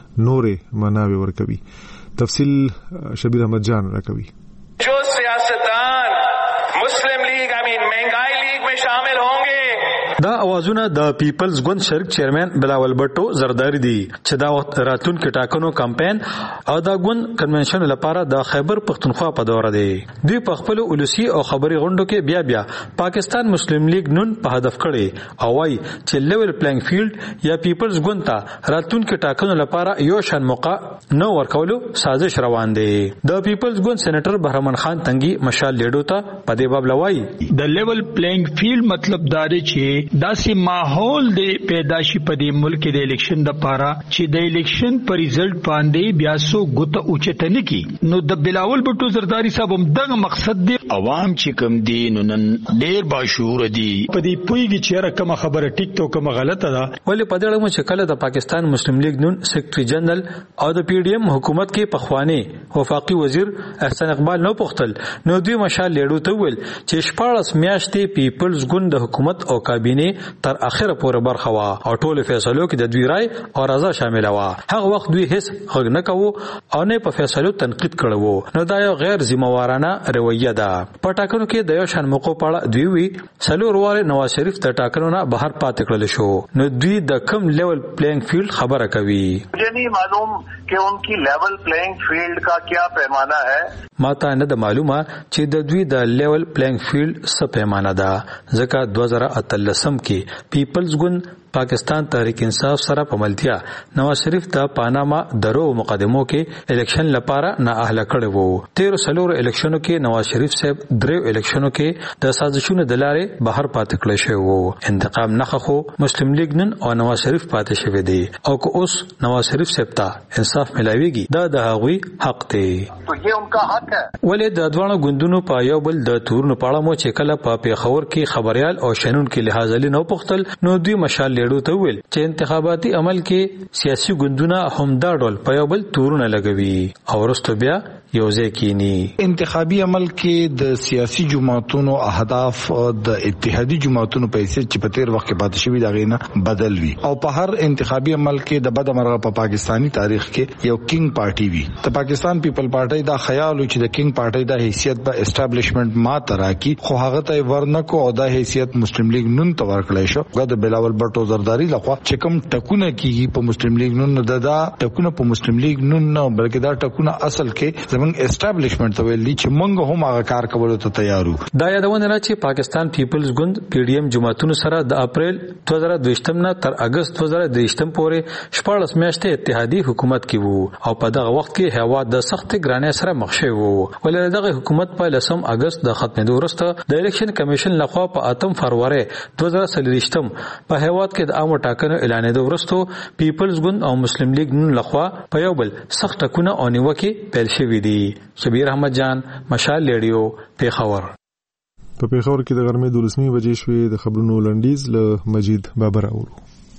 نورې مناوي ورکوي. تفصیل شبیر احمد جان راکوي. جو سیاستدان مسلم لیگ امین مہنگائی لیگ میں شامل ہوں گے. دا اوازونه د پیپلز ګوند شریک چیرمن بلاول بټو زرداری دي چې دا وخت راتلونکو ټاکنو کمپاین او دا ګوند کنونشن لپاره د خیبر پختونخوا په دوره دی. دوی په خپل اولسی او خبري غونډو کې بیا بیا پاکستان مسلم لیگ نون په هدف کړي او وايي چې لیول پلینګ فیلډ یا پیپلز ګوند ته راتلونکو ټاکنو لپاره یو شان موقع نو ورکولو سازش روان دی. د پیپلز ګوند سېنیټر بهرمن خان تنګي مشال لیډو ته په دې باب لوي د لیول پلینګ فیلډ مطلب دا دی چې داسې ماحول دی پیدا شي په دې ملک د الیکشن د پاره چې د الیکشن پر ریزلټ باندې بیا سو ګوته اوچته نه کی. نو د بلاول بټو زرداری صاحب هم دغه مقصد دی عوام چې کم دي نو نن ډیر باشعور دي په دې پویږي چې رقم خبره ټیک تو کوم غلطه ده. ولې په دې اړه چې کله د پاکستان مسلم لیگ نون سیکریټری جنرال او د پی ډی ایم حکومت کې پخوانی وفاقي وزیر احسان اقبال نو پختل نو دوی مشال لیډو ته ویل چې شپاړس میاشتې پیپلز ګوند د حکومت او کابینه تر اخره پورې برخه وا او ټول فیصلو کې د دوی رائے او رضا شامل وا. هغه وخت دوی هیڅ غږ نه کوو او نه په فیصلو تنقید کړو. نو دا یو غیر ذمہوارانه رویه ده. په ټاکنو کې د یو شان موقع پاړه دوی وی سلور واره نواز شریف د ټاکنو نه بهر پاتې کړل شو. نو دوی د کم لیول پلینګ فیلډ خبره کوي. مجھے نہیں معلوم کہ ان کی لیول پلینګ فیلډ کا کیا پیمانہ ہے. ماته نه د معلومه چې د دوی د لیول پلینګ فیلډ څه پیمانه ده ځکه دوه زره اتلسم کې پیپلز ګوند پاکستان تحریک انصاف سره په ملتیا نواز شریف ته پاناما درو مقدمو کې الیکشن لپاره نه اهل کړي وو. تیر سلور الیکشنو کې نواز شریف صاحب درو الیکشنو کې د سازشونو د لارې بهر پاتې کړل شوی وو. انتقام نه خو مسلم لیگ نن او نواز شریف پاتې شوی دی او که اوس نواز شریف صاحب ته انصاف ملاويږي دا د هغوی حق دی. تو یہ ان کا حق ہے. ولې د دوانو ګوندونو په یو بل د تورونو پاړه مو چې کله په پیښور کې خبريال او شنن کې لحاظ لري نو پختل نو دوی مشال لیډو ته ویل چې انتخاباتي عمل کې سیاسي ګوندونه هم دا ډول په یو بل تورونه لګوي او ورسته بیا یو ځای کینی. انتخابي عمل کې د سیاسي جماعتونو اهداف د اتحادي جماعتونو په حیثیت چې په تیر وخت کې پاتې شوي دا غینه بدل وي او په هر انتخابي عمل کې د بدمرغه په پاکستانی تاریخ کې یو کینګ پارټي وي. د پاکستان پیپل پارټي دا خیال و چې د کینګ پارټي د حیثیت په اسټابلیشمنت ما تراکی خو هغه ته ورنکو او د حیثیت مسلم لیگ نون ته ورکړی شو. د بلاول بټو زرداری لخوا چې کوم ټکونه کیږي په مسلم لیگ نون نه دا ټکونه په مسلم لیگ نون نه بلکې دا ټکونه اصل کې زمونږ اسټابلیشمنت ته ویلي چې موږ هم هغه کار کولو ته تیارو. دا یادونه را چې پاکستان پیپلز ګوند پی ډی ایم جماعتونو سره د اپریل دوه زره دوه نه تر اگست دوه زره درې پورې شپږ میاشتې اتحادي حکومت کې وو او په دغه وخت کې هوا د سخت ګرانۍ سره مخ شوی وو. ولې دغه حکومت په لسم اگست د ختمېدو وروسته د الیکشن کمیشن لخوا په اتم فروری دوه زره څلوېښت په هیواد کې د عامو ټاکنو اعلانېدو وروسته پیپلز ګوند او مسلم لیگ نون لخوا په یو بل سخت ټکونه او نیوکې پیل شوې دي. شبیر احمد جان، مشال ریډیو، پیښور. په پیښور کې د غرمې دولسمې بجې شوې. د خبرونو لنډیز له مجید بابر اورو.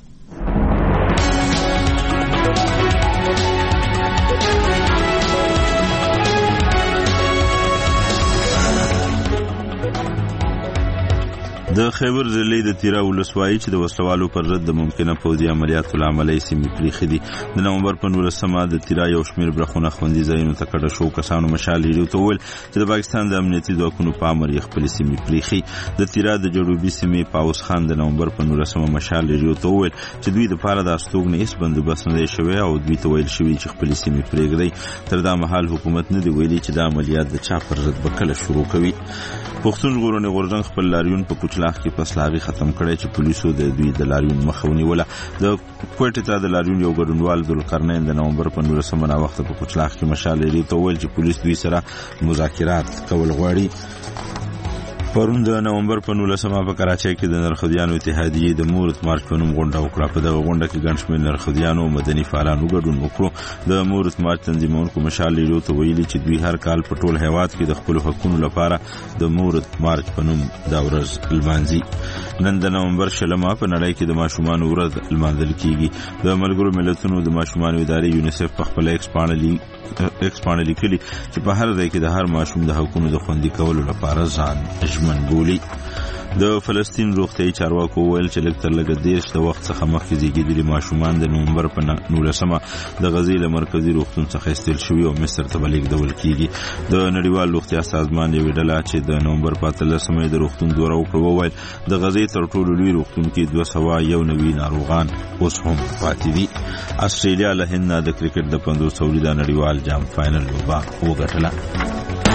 د خیبر ضلع د تیرا ولسوالۍ چې د وسلوالو پر ضد د ممکنه پوځي عملیاتو له امله یې سیمې پرېښې دي. د نومبر په نولسمه د تیرا یو شمېر برخونه خوندي ځایونو ته کډه شو. کسانو مشال ریډیو ته وویل چې د پاکستان د امنیتي ځواکونو په امر یې خپلې سیمې پرېښې. د تیرا د جنوبي سیمې پاوس خان د نومبر په نولسمه مشال ریډیو ته وویل چې دوی دپاره د استوګنې هېڅ بندوبست نه دی شوی او دوی ته ویل شوي چې خپلې سیمې پرېږدئ. تر دا مهال حکومت نه دی ویلي چې دا عملیات د چا پر ضد به کله شروع کوي. پښتون ژغورنې غورځنګ خپل لاریون په کوچلاغ کې په سلاغي ختم کړی چې پولیسو د دوی د لاریون مخه ونیوله. د کوټې ته د لاریون یو ګډونوال ذوالقرنین د نومبر په نولسمه ناوخته په کوچلاغ کې مشال ریډیو ته وویل چې پولیس دوی سره مذاکرات کول غواړي. پرون د نومبر په نولسمه په کراچۍ کې د نرخدیانو اتحادیې د مورت مارچ په نوم غونډه وکړه. په دغه غونډه کې ګڼ شمېر نرخدیانو مدني فعالانو ګډون وکړو. د مورت مارچ تنظیمونکو مشال ریډیو ته ویلي چې دوی هر کال په ټول هیواد کې د خپلو حقونو لپاره د مورت مارچ په نوم دا ورځ لمانځي. نن د نومبر شلمه په نړۍ کې د ماشومانو ورځ لمانځل کیږي. د ملګرو ملتونو د ماشومانو ادارې یونیسف په خپل ایکس پاڼه لیکلي چې په هر ځای کې د هر ماشوم د حقونو د خوندي کولو لپاره ځان ژمن بولي. د فلسطین روغتیايي چارواکو وویل چې لږ تر لږه دېرش د وخت څخه مخکې زیږېدلي ماشومان د نومبر په نولسمه د غزې له مرکزي روغتون څخه ایستل شوي او مصر ته به لیږدول کیږي. د نړیوال روغتیا سازمان یوې ډله چې د نومبر په اتلسمه د روغتون دوره وکړه وویل د غزې تر ټولو لوی روغتون کې دوه سوه یو نوي ناروغان اوس هم پاتې دي. استرالیا له هند نه د کرکټ د پنځوس سوریزه نړیوال جام فاینل لوبه وګټله.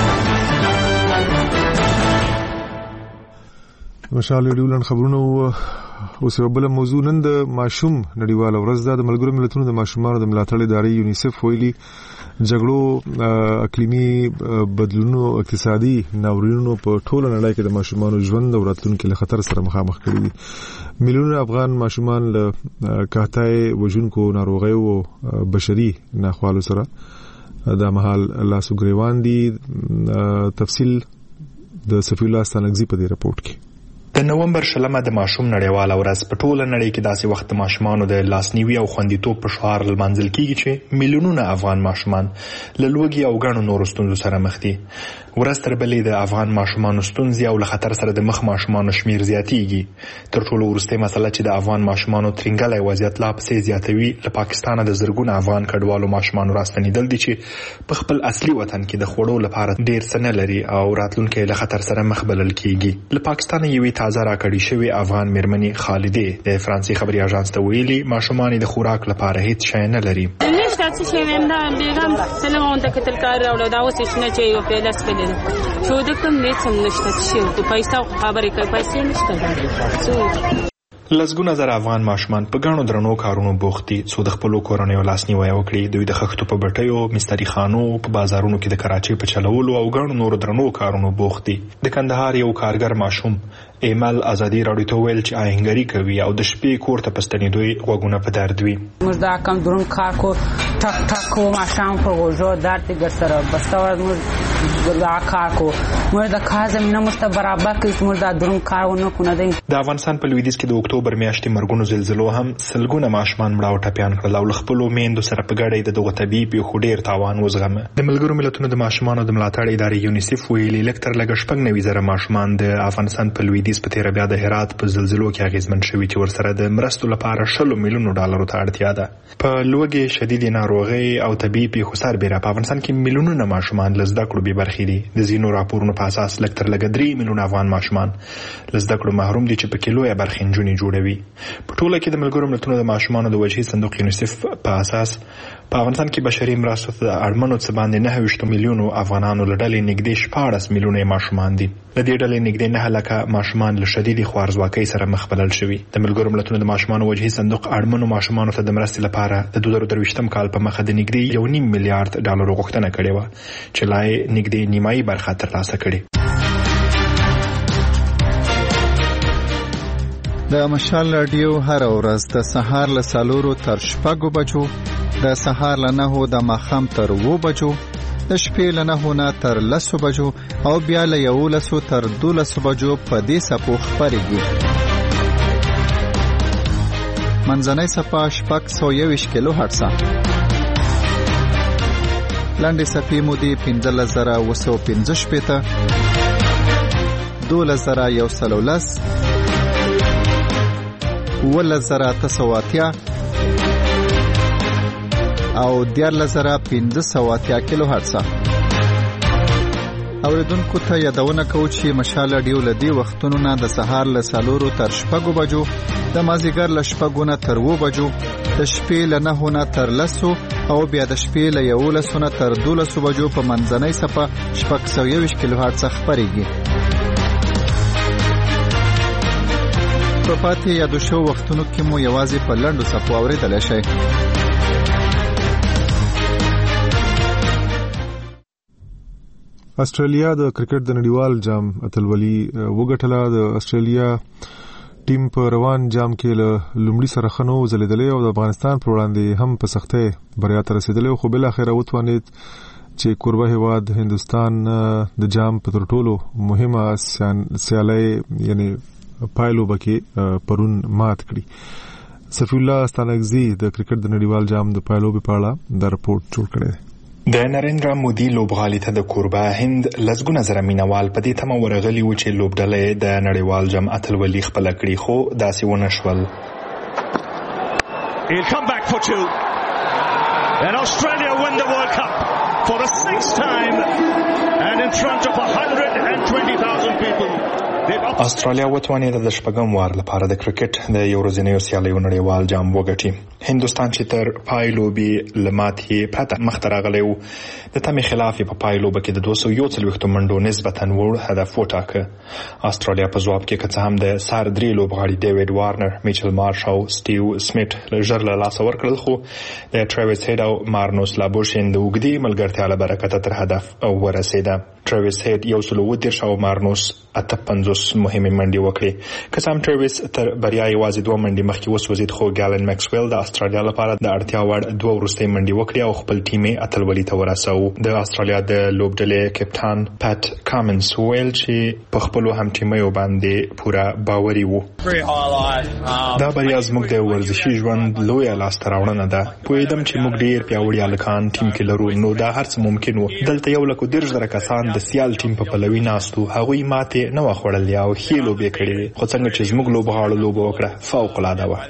مشال ریډیو لن خبرونو اوس یو بل موضوع. نن د ماشوم نړیواله ورځ ده. د ملګرو ملتونو د ماشومانو د ملاتړ ادارې یونیسف ویلي جګړو، اقلیمي بدلونونو، اقتصادي ناورینونو په ټوله نړۍ کې د ماشومانو ژوند او راتلونکي له خطر سره مخامخ کړي دي. میلیونونه افغان ماشومان له قحطۍ وژونکو ناروغیو او بشري ناخوالو سره د مهال لاسو ګریوان دي. تفصیل د صفی الله ستانکزي په دې رپورت کې. د نومبر شلمه د ماشوم نړیواله ورځ په ټوله نړۍ کې داسې وخت د ماشومانو د لاسنیوي او خوندیتوب په شعار لمانځل کیږي چې میلیونونه افغان ماشومان له لوږې او ګڼو نورو ستونزو سره مخ دي. ورځ تر بلې د افغان ماشومانو ستونزې او له خطر سره د مخ ماشومانو شمیر زیاتیږي. تر ټولو وروستۍ مسله چې د افغان ماشومانو ترنګلی وضعیت لا پسې زیاتوي له پاکستانه د زرګونه افغان کډوالو ماشومانو راستنېدل دي چې په خپل اصلي وطن کې د خوړو لپاره ډېر څه نه لري او راتلونکی له خطر سره مخ بلل کیږي. له پاکستانه یوې تازه راکړې شوې افغان میرمنې خالدې د فرانسې خبري اژانس ته ویلي ماشومان د خوراک لپاره هیڅ شی نه لري. نشته څه شی ویم دا بیګم سلام ته کتل کار راوړل دا اوس هیڅ نه چې یو پیلاس کړل شو د کوم هیڅ نشته چې ته پیسې خبرې کوي پیسې نشته. لسګونه زره افغان ماشومان په ګڼو درنو کارونو بوخت دي څو د خپلو کورنیو لاسنیوی وکړي. دوی د خښتو په بټیو، مستري خانو، په بازارونو کې د کراچۍ په چلولو او ګڼو نورو درنو کارونو بوخت دي. د کندهار یو کارګر ماشوم ایمل ازادي راډیو ته ویل چې آهنګري کوي او د شپې کور ته په ستنېدو غوږونه په درد وي. موږ دا کم درون کار کو ټک ټک کو ماشام په غوږو درد ګرځره بس تا موږ کار کو موږ د کار زمينه مست برابر کړي موږ د درون کارونه کو نه دي. د افغانستان په لویدیځ کې د اکتوبر میاشتې مرګونو زلزلو هم سلګونه ماشومان مړه او ټپيان کړل او خپل میندو سره په ګډه د دغه طبيعي پیښو ډیر تاوان وزغمه. د ملګرو ملتونو د ماشومان د ملاتړ ادارې یونیسف ویلي لکتر لګ شپږ نوي زره ماشومان د افغانستان په لویدیځ په تیر بیا د هرات په زلزلو کې اغیزمن شوي چې ورسره د مرستو لپاره شل میلیون ډالرو ته اړتیا ده. په لوګي شدید ناروغي او طبيعي پیښو سربېره په افغانستان کې میلیونونه ماشومان لزده کړو به برخې دي. د زینو راپورونو په اساس لکتر لګ درې میلیون افغان ماشومان لزده کړو محروم دي چې په کیلوې برخې جوړې جوړوي. په ټوله کې د ملګرو ملتونو د ماشومان د وجهي صندوق یونیسف په اساس په افغانستان کې بشري مرستو ته اړمنو څه باندې نه ویشت میلیونو افغانانو لړلې نږدې شپاړس میلیونه ماشومان دي. د دې ډلې نږدې نه لکه ماشومان له شدید خوارځواکۍ سره مخ بلل شوي. د ملګرو ملتونو د ماشومان وجهي صندوق اړمنو ماشومان ته د مرستې لپاره د دوه زره درویشتم کال په مخه د نږدې یو نیم میلیارډ ډالر غوښتنه کړې و چې لا یې نږدې نیمایي برخه ترلاسه کړې. د مشال رادیو هر ورځ د سهار له څلورو تر شپږو بجو، د سهار له نهو د ماښام تر اوو بجو، د شپې له نهو نه تر لسو بجو او بیا له یولسو تر دولسو بجو په دې څپو خپرېږي. منځنۍ څپه شپږ سوه یوویشت کیلو هرټزه. لنډې څپې مودې پنځلس زره اوه سوه پنځه شپېته، دولس زره یو سل او لس، اوولس زره اته سوه اتیا او دیارلس زره پنځه سوه اتیا کیلو هرټزه. اوریدونکو ته یادونه کوو چې مشال رادیو له دې وختونو نه د سهار له څلورو تر شپږو بجو، د مازدیګر له شپږو نه تر اوو بجو، د شپې له نهو نه تر لسو او بیا د شپې له یولسو نه تر دولسو بجو په منځنۍ څپه شپږ سوه یوویشت کیلو هرټزه خپرېږي. په پاتې یادو شو وختونو کې مو یوازې په لنډو څپو اورېدلی شئ. استرالیا د کرکټ د نړیوال جام اتلولي وګټله. د استرالیا ټیم په روان جام کې له لومړي سره ښه نه وځلېدلی او د افغانستان پر وړاندې هم په سختۍ بریا ته رسېدلی، خو بالاخره وتوانېد چې کوربه هیواد هندوستان د جام په تر ټولو مهمه سیالۍ یعنی پایلو بکې پرون مات کړي. صفی الله استانکزی د کرکټ د نړیوال جام د پایلو په اړه د رپورټ جوړ کړی. د نریندرا مودي لوبغالي ته د کوربه هند لسګونه زره مینوال په دې تمه ورغلي و چې لوبډلې د نړیوال جام اتلولي خپل کړي، خو داسې ونه شول. He'll come back for two. And Australia win the World Cup for the sixth time and in front of one hundred twenty thousand people. استرالیا وتوانید د شپږم وار لپاره د کرکټ د یو ورځنیو سیالیو نړیوال جام وګټي. هندوستان چې تر پایلوبې لماتې پرته مخته راغلی و، د تمې خلاف په پایلوبه کې د دوه سوه یو څلوېښتو منډو نسبتا وړ هدف وټاکه. استرالیا په ځواب کې که څه هم د سار درې لوبغاړي ډیوډ وارنر، میچل مارش او سټیو سمیټ ژر له لاسه ورکړل، خو د ټریویس هیډ او مارنوس لابوشین د اوږدې ملګرتیا له برکته تر هدف ورسېده. ټریویس هیډ یو سل اووه دېرش او مارنوس اته پنځوس مهمې منډې وکړې. که څه هم ټریویس تر بریا یوازې دوه منډې مخکې وسوځېد، خو ګالن میکسویل د استرالیا لپاره د اړتیا وړ دوه وروستۍ منډې وکړې او خپل ټیم یې اتلولي ته ورساوه. د استرالیا د لوبډلې کپټان پټ کامنز ویل چې په خپلو هم ټیمیو باندې پوره باوري وو. دا بریا زموږ د ورزشي ژوند لویه لاسته راوړنه ده. پوهېدم چې موږ ډېر پیاوړي هلکان ټیم کې لرو، نو دا هر څه ممکن وو. دلته یو لک دېرش زره کسان د سیال ټیم په پلوي ناستو، هغوی ماتې نه وه خوړلې او ښې لوبې کړې وې، خو څنګه چې زموږ لوبغاړو لوبه وکړه فوق العاده وه.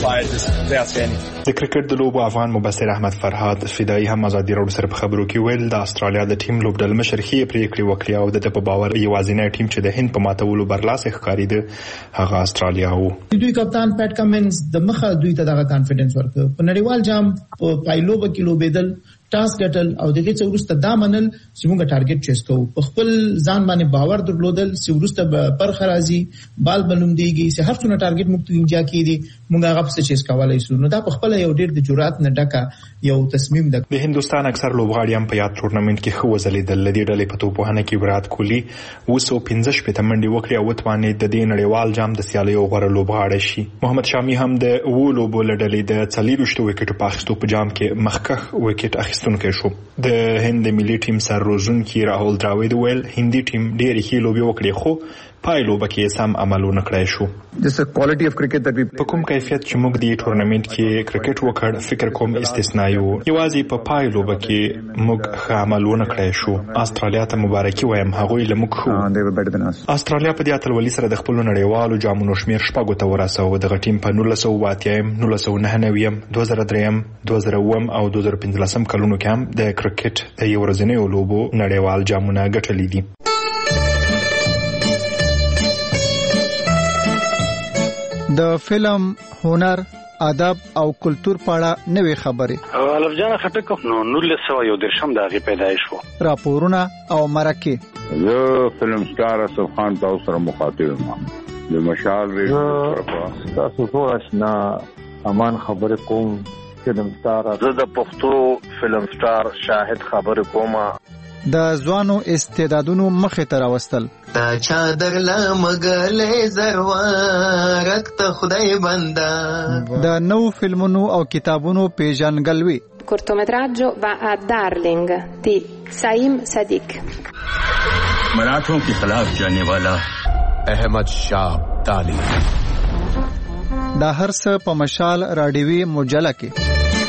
د کرکټ د لوبو افغان مبصر احمد فرهاد فدایي هم ازادي راډیو سره په خبرو کې ویل د استرالیا د ټیم لوبډل مشر ښې پرېکړې وکړې او د په باور یوازینی ټیم چې د هند په ماتولو برلاسه ښکارېده هغه استرالیا و. دوی کپتان پټ کامنز د مخه دوی ته دغه کانفیډنس ورکړ. په نړیوال جام په پایلوبه کې لوبېدل، ټاس ګټل او دغه څه ورسته دا منل چې موږ ټارګټ چیس کوو، په خپل ځان باندې باور درلودل چې ورسته پر خرازي بال بلوم دیږي چې هر څونه ټارګټ موږ ته انجا کیدی موږ هغه څه چیس کولای شو. نو دا په خپل یو ډېر د جرأت نه ډکه یو تصمیم ده. د هندوستان اکثر لوبغاړي هم په یاد ټورنمنت کې خو وزلیدل. لدی ډلې په توپوهنه کې ویرات کوهلی وسو پنځه شپږ منډي وکړي او وتوانید د دې نړیوال جام د سیالیو غوړه لوبغاړی شي. محمد شامی هم د وو لوبو لړلې د څلور ویشتو وکټو په اخیستو په جام کې مخکخ وکټ اخیستونکی شو. د هند ملي ټیم سر روزونکي راهول دراوید ویل هندي ټیم ډېرې ښې لوبې وکړې خو پای لوبه کې سم عمل ونه کړای شو. په کوم کیفیت چې موږ د ټورنمنت کې کرکټ وکړ فکر کوم استثنایی وو. یوازې په پای لوبه کې موږ ښه عمل ونه کړای شو. استرالیا ته مبارکي وایم، هغوی له موږ ښه. استرالیا په دې اتلولي سره د خپلو نړیوالو جامونو شمېر شپږو ته ورساوه. دغه ټیم په نولس سوه اوه اتیایم، نولس سوه نهه نویم، دوه زره دریم، دوه زره اووم او دوه زره پنځلسم کلونو کې هم د کرکټ د یو ورځنیو لوبو نړیوال جامونه ګټلي دي. د فلم، هنر، ادب او کلچر په اړه نوې خبرې. الف جان خټک نو نولس سوه یو درشم د هغې پیدایش و. راپورونه او مرکې. زه فلم سټار اسف خان تاسو سره مخاطب یم. د مشال ریډیو تاسو ټول آشنا امان خبرې کوم. فلم سټار زه د پښتو فلم سټار شاهد خبرې کوم. د ځوانو استعدادونو مخې ته راوستل. تا چا درلا مګلې زروارک ته خدای بندا. د نو فلمونو او کتابونو پیژنګلوي. cortometraggio va a Darling di Saim Sadiq. मराठों के खिलाफ जाने वाला अहमद शाह अब्दाली. دا هر څه په مشال راډیوي مجله کې.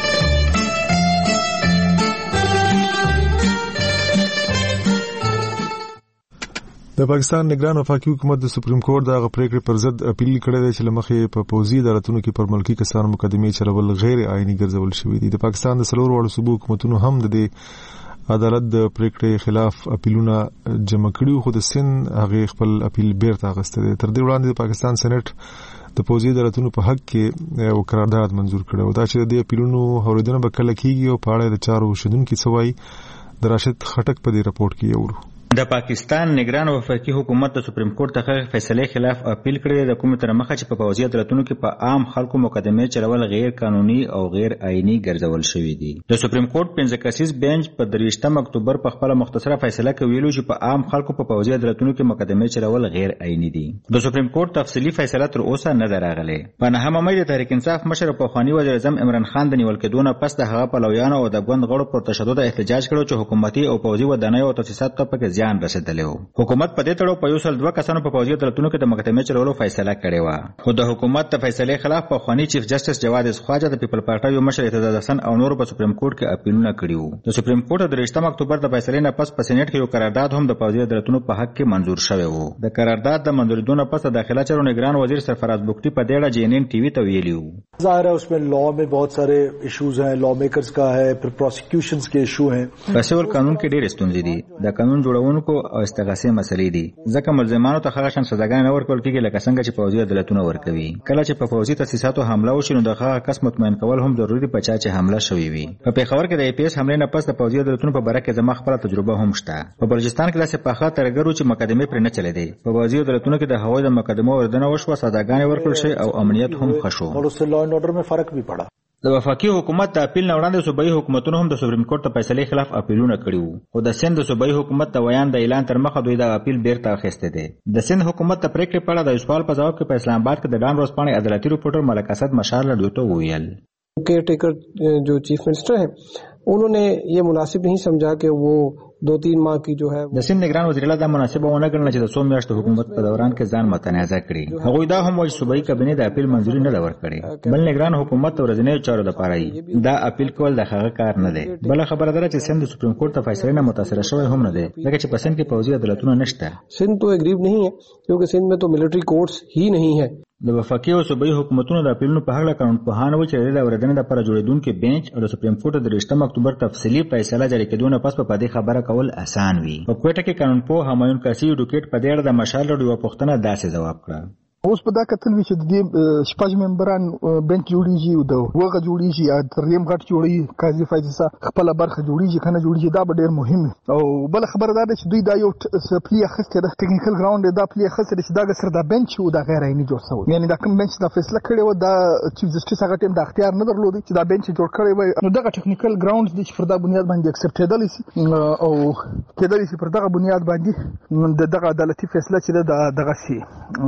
د پاکستان نگران وفاقي حکومت د سپریم کورټ د پریکړې پر ضد اپیل کړی دی چې لمخې په پوځي عدالتونو کې پر ملکی کسانو مقدمې چلول غیر آئینی ګرځول شوی دي. د پاکستان د څلور واړو صوبو حکومتونو هم د دې عدالت د پریکړې خلاف اپیلونه جمع کړي، خو د سند هغه خپل اپیل بیرته اخیستی دی. تر دې وړاندې د پاکستان سېنات د پوځي عدالتونو په حق کې یو قرارداد منزور کړی، دا چې د اپیلونو اوریدنه به کله کیږي او په اړه د چارو شیدونکو څه وایي د راشد خټک په دې رپورت کې یورو. د پاکستان نگران وفاقي حکومت د سپریم کورټ ته فیصله خلاف اپیل کړی د کوم تر مخه چې په پوځي عدالتونو کې په عام خلکو مقدمه چلول غیر قانوني او غیر آئینی ګرځول شوی دی. د سپریم کورټ پنځه کسیز بنچ په درویشتم اکتوبر په خپل مختصره فیصله کې ویلو چې په عام خلکو په پوځي عدالتونو کې مقدمه چلول غیر آئینی دي. د سپریم کورټ تفصیلی فیصله تر اوسه نه دراغله. په نهمه مې د تحریک انصاف مشر په خوانی وزیر اعظم عمران خان د نیول کېدو نه پس د هغه پلویانو او د ګوند غړو پر تشدد احتجاج کړو چې حکومتي او پوځي ودانۍ او تاسیسات ته پکې زیان رسیدلی. حکومت په دې تړاو په یو سل دوه کسانو په پوځي عدالتونو کې د مقدمې چلولو فیصله کړې و، خو د حکومت د فیصلې خلاف په خوانی چیف جسټس جواد خواجه د پیپل پارټي مشر اعتزاز حسن او نور په سپریم کورټ کې اپیلونه کړي وو. د سپریم کورټ د درویشتم اکتوبر د فیصلې نه پس په سېنات کې یو قرارداد هم د پوځي عدالتونو په حق کې منزور شوی وو. د قرارداد د منظوریدو نه پس د داخله چارو نگران وزیر سرفراز بگٹی په دې اړه جی ان ان ټي وي ته ویلي وو. ظاهر ہے اس میں لا میں بہت سارے ایشوز ہیں، لا میکرز کا ہے، پھر پروسیکیوشنز کے ایشو ہیں. په سیول قانون کې ډېر ستونزې دي، د قانون جوړونکو او استغاثې مسلې دي، ځکه ملزمانو ته هغه شان سزاګانې نه ورکول کېږي لکه څنګه چې پوځي عدالتونه ورکوي. کله چې په پوځي تاسیساتو حمله وشي نو د هغه کس مطمئن کول هم ضروري دي په چا چې حمله شوې وي. په پیښور کې د ای پی ایس حملې نه پس د پوځي عدالتونو په باره کې زما خپله تجربه هم شته. په بلوچستان کې داسې پاخه ترګرو چې مقدمې پرې نه چلېدې. په پوځي عدالتونو کې د هغوی د مقدمو اوریدنه وشوه، سزاګانې ورکړل شوې او امنیت هم ښه شو. اور اس سے لا اینڈ آرڈر میں فرق بھی پڑا. د وفاقي حکومت د اپیل نه وړاندې صوبایي حکومتونو هم د سپریم کورټ د فیصلې خلاف اپیلونه کړي وو، خو د سند د صوبایي حکومت د ویان د اعلان تر مخه دوی د اپیل بیرته اخیستی دی. د سند حکومت د پریکړې په اړه د یو سوال په جواب کې په اسلام آباد کې د ډان ورځپاڼې عدالتي رپورټر ملک اسد مشال لډیو ته وویل کیئر ٹیکر جو چیف منسٹر ہیں انہوں نے یہ مناسب نہیں سمجھا کہ وہ دو تین ماہ کی جو ہے د سند نگران وزیر اعلی دا مناسبه ونه ګڼله چې د څو میاشتو حکومت په دوران کې ځان متنازع کړي. هغوی دا هم وایي صوبایي کابینې د اپیل منظوري نه ده ورکړې. بل نگران حکومت د ورځنیو چارو دپاره یي دا اپیل کول د هغه کار نه دی. بله خبره ده چې سند د سپریم کورټ د فیصلې نه متاثره شوی هم نه دی، ځکه چې په سند کې پوځي عدالتونه نشته. سند تو اگریو نہیں ہے کیونکہ سند میں تو ملٹری کورٹس ہی نہیں ہے. د وفاقي او صوبایي حکومتونو د اپیلونو په هکله قانونپوهانو وایي چې د اورېدنې دپاره جوړېدونکي بینچ او د سپریم کورټ د درویشتم اکتوبر تفصیلي فیصله جاري کېدو نه پس په دې خبره کول اسان وي. په کوټه کې قانونپوه همایون کاسي ایډوکیټ په دې اړه د مشال لډو یوه پوښتنه داسې ځواب کړه. اوس په دا کتل وی چې د دې شپږ ممبران بنچ جوړیږي او د وغه جوړیږي یا تریم غټ جوړي قاضي فیصله خپل برخه جوړیږي کنه جوړیږي دا به ډیر مهم او بل خبره ده چې دوی دا یو پلی اخیسته د ټیکنیکل ګراوند دا پلی اخیسته چې دا سره د بنچ او د غیر عیني جوړ شوی، یعنی دا کوم بنچ دا فیصله کړي و دا چیف جسټس هغه ټیم د اختیار نه درلود چې دا بنچ جوړ کړي وي. نو دغه ټیکنیکل ګراوند د چې پر دا بنیاد باندې اکسپټیبل شي او کېدلی شي پر دغه بنیاد باندې د دغه عدالتي فیصله چې دا دغه شي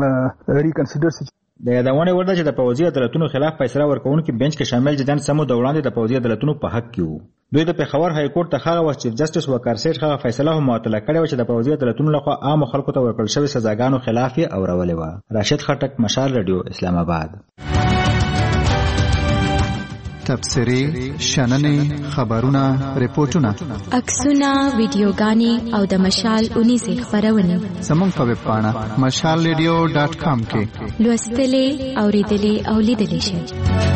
ریکنسیډر شي. د یادونه ورده چې د پوځي عدالتونو خلاف فیصله ورکوونکي بنچ کې شامل جدان سمو د وړاندې د پوځي عدالتونو په حق کې وو. دوی د پېښور های کورټ ته هغه وخت چیف جسټس وقار سیټ هغه فیصله هم معطله کړې وه چې د پوځي عدالتونو لخوا عامو خلکو ته ورکړل شوې سزاګانو خلاف یې اورولې وه. راشد خټک، مشال رادیو، اسلام آباد. تبصرې، شننې، خبرونه، ریپورتونه، عکسونه، ویډیوګانې او د مشال اونیزې خپرونې زموږ په ویب پاڼه مشال ریډیو ډاټ کام کې لوستلې، اورېدلې او لیدلې شئ.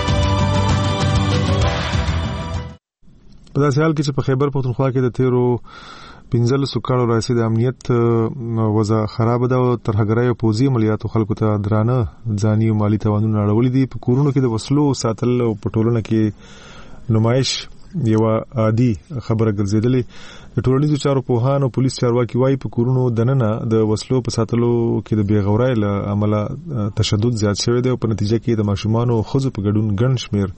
په داسې حال کې چې په خیبر پختونخوا کې د تیرو پنځلسو کالو راهیسې د امنیت وضع خراب ده او ترهګرۍ او پوځي عملیاتو خلکو ته درانه ځاني او مالي تاوانونه اړولي دي. په کورونو کې د وسلو ساتل او په ټولنه کې نمایش یوه عادي خبره ګرځېدلې. د ټولنیزو چارو پوهان او پولیس چارواکي وایي په کورونو دننه د وسلو په ساتلو کې د بېغورۍ له امله تشدد زیات شوی دی او په نتیجه کې د ماشومانو او ښځو په ګډون ګڼ شمېر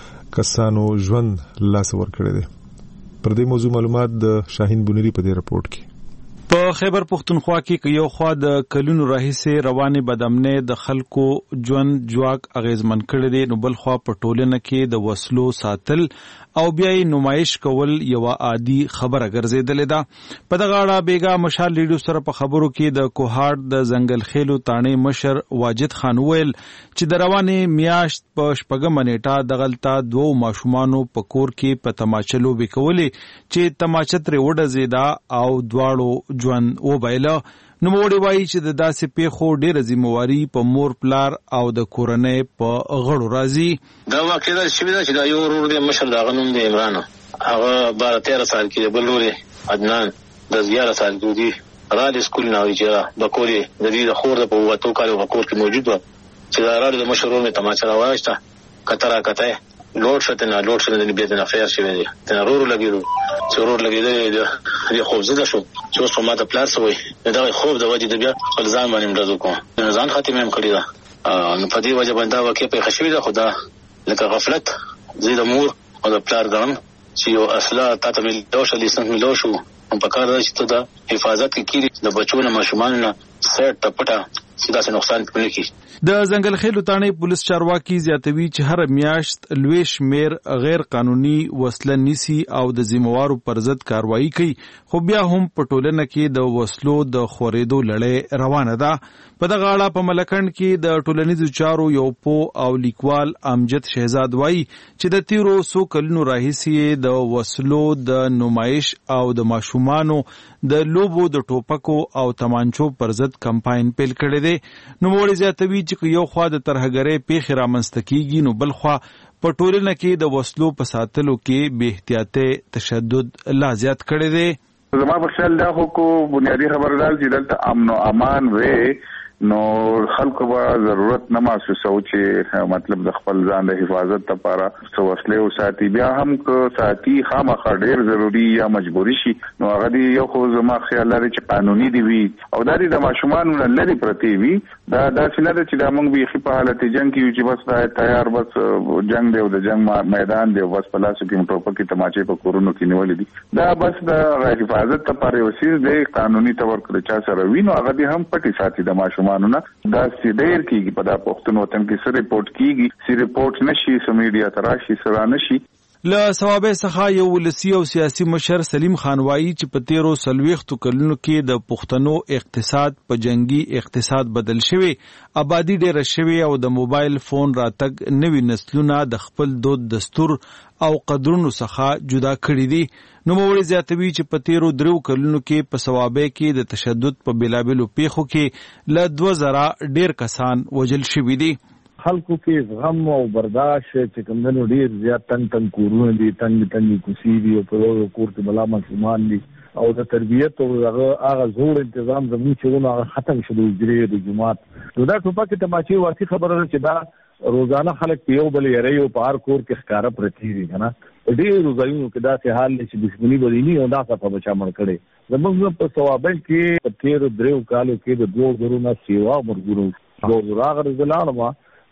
کسانو ژوند لاس ورکړی دی. پر دې موضوع معلومات د شاهین بونری په دې رپورت کې. په خیبر پختونخوا کې یو خوا د کلونو راهیسې روانې بدامنۍ د خلکو ژوند جواک اغیزمن کړی دی، نو بل خوا په ټولنه کې د وسلو ساتل او بیا یې نمایش کول یوه عادي خبره ګرځېدلې ده. په دغه اړه بیګا مشال ریډیو سره په خبرو کې د کوهاټ د ځنګل خیلو تاڼې مشر واجد خان وویل چې د روانې میاشت په شپږمه نیټه دغلته دوو ماشومانو په کور کې په تماچه لوبې کولې چې تماچه ترې وډزېده او دواړو ژوند وبایله. نوموړي وایي چې د داسې پیښو ډېره ذمہواري په مور پلار او د کورنۍ په غړو راځي. دا واقع دا شوې ده چې دا یو ورور دی مشر د هغه نوم دی عمران، هغه باره تېره سال کې د بل ورور عدنان د زیاره سال کې دي راډي سکول نه وایي چې د کور یې د دې د خور د په اووه کالو په کور کې موجود وه چې دا راډي د مشر ورور مې تماچه راوایسته کته را کته لوډ شو ته نه لوډ شو نه بیا د نفیر شوی دی ته ورور لګېدو چې ورور لګېدلی د خوب زده شو چې اوس خو ما ته پلار څه وایي د دغه خوب د وجې د بیا خپل ځان باندې مډز وکړم ځان خاتمه هم کړې ده. نو په دې وجه باندې دا واقع پېښه شوې ده، خو دا لکه غفلت زه د مور او د پلار ګڼم چې یو اصله تا ته میلاو شو لیسنس میلاو شو نو په کار ده چې ته د حفاظت کې کېږي د بچو نه ماشومانو نه سیټ ته پټه چې داسې نقصان پرې نه کړي. د ځنګل خیلو تاڼې پولیس چارواکي زیاتوي چې هر میاشت لوی شمیر غیر قانوني وسله نیسي او د ذمہوارو پر ضد کاروایی کوي، خو بیا هم په ټولنه کې د وسلو د خورېدو لړۍ روانه ده. په دغه اړه په ملکنډ کې د ټولنیزو چارو یو پوه او لیکوال امجد شهزاد وایي چې د تیرو څو کلونو راهیسې د وسلو د نمایش او د ماشومانو د لوبو د ټوپکو او تمانچو پر ضد کمپاین پیل کړی دی. نوموړي زیاتوي چې یو خوا د ترهګرۍ پیښې رامنځته کیږي نو بل خوا په ټولنه کې د وسلو په ساتلو کې بې احتیاطۍ تشدد لا زیات کړی دی. زما په خیال دا خو کو بنیادی خبردار چې دلته امن او امان وي نو خلکو به ضرورت نه محسوسو چې مطلب د خپل ځان د حفاظت لپاره څه وسلې وساتي. بیا هم که ساتي خامخا ډېر ضروري یا مجبوري شي نو هغه دی یو خو زما خیال لري چې قانوني دی وي او دا د ماشومانو نه لرې پرتې وي. دا داسې نه ده چې دا موږ بیخي په حالت جنګ کې یو چې بس دا تیار بس جنګ دی او د جنګ میدان دی بس په لاسو کې ټوپکې تماچې په کورونو کې نیولې دي. دا بس د حفاظت لپاره یو څیز دی قانوني تور کړی چا سره وي نو هغه دی هم پټي ساتي د ماشومانو نه. دا سیډیر کیږي په دا پښتون وطن کې سره ریپورت کیږي سی ریپورت نشي سو میډیا تراشي سره نشي. له ثوابه څخه یو ولسی او سیاسي مشر سلیم خان وایي چې په تیرو څلوېښتو کلونو کې د پښتنو اقتصاد په جنگي اقتصاد بدل شوی، آبادی ډېره شوې او د موبایل فون راتګ نوي نسلونه د خپل دود دستور او قدرونو څخه جدا کړي دي. نوموړي زیاتوي چې په تیرو درو کلونو کې په ثوابه کې د تشدد په بېلابېلو پیښو کې له دوه زره ډېر کسان وژل شوي دي. خلکو کې زغم او برداشت چې کومنو ډیر زیات تنگ تنگ کورونه دي تنگ تنگ کوسی دي او په یو کور کې بلا مسلمان دي او د تربیت او هغه هغه زوړ تنظیم زموږ چې ونه ختم شول د د جماعت نو دا ټوپک تماچې ورتي خبره چې دا روزانه خلک په یو بل یې یو په هر کور کې ښکارا پرتی دي کنه ډیر روزایو کې دا څه حال چې دښمنی بدینی او دا څه په بچا مړ کړي زموږ په ثوابل کې په تیر درو کالو کې د دوه غرونو سیوا مرګونو دوه راغره زلانه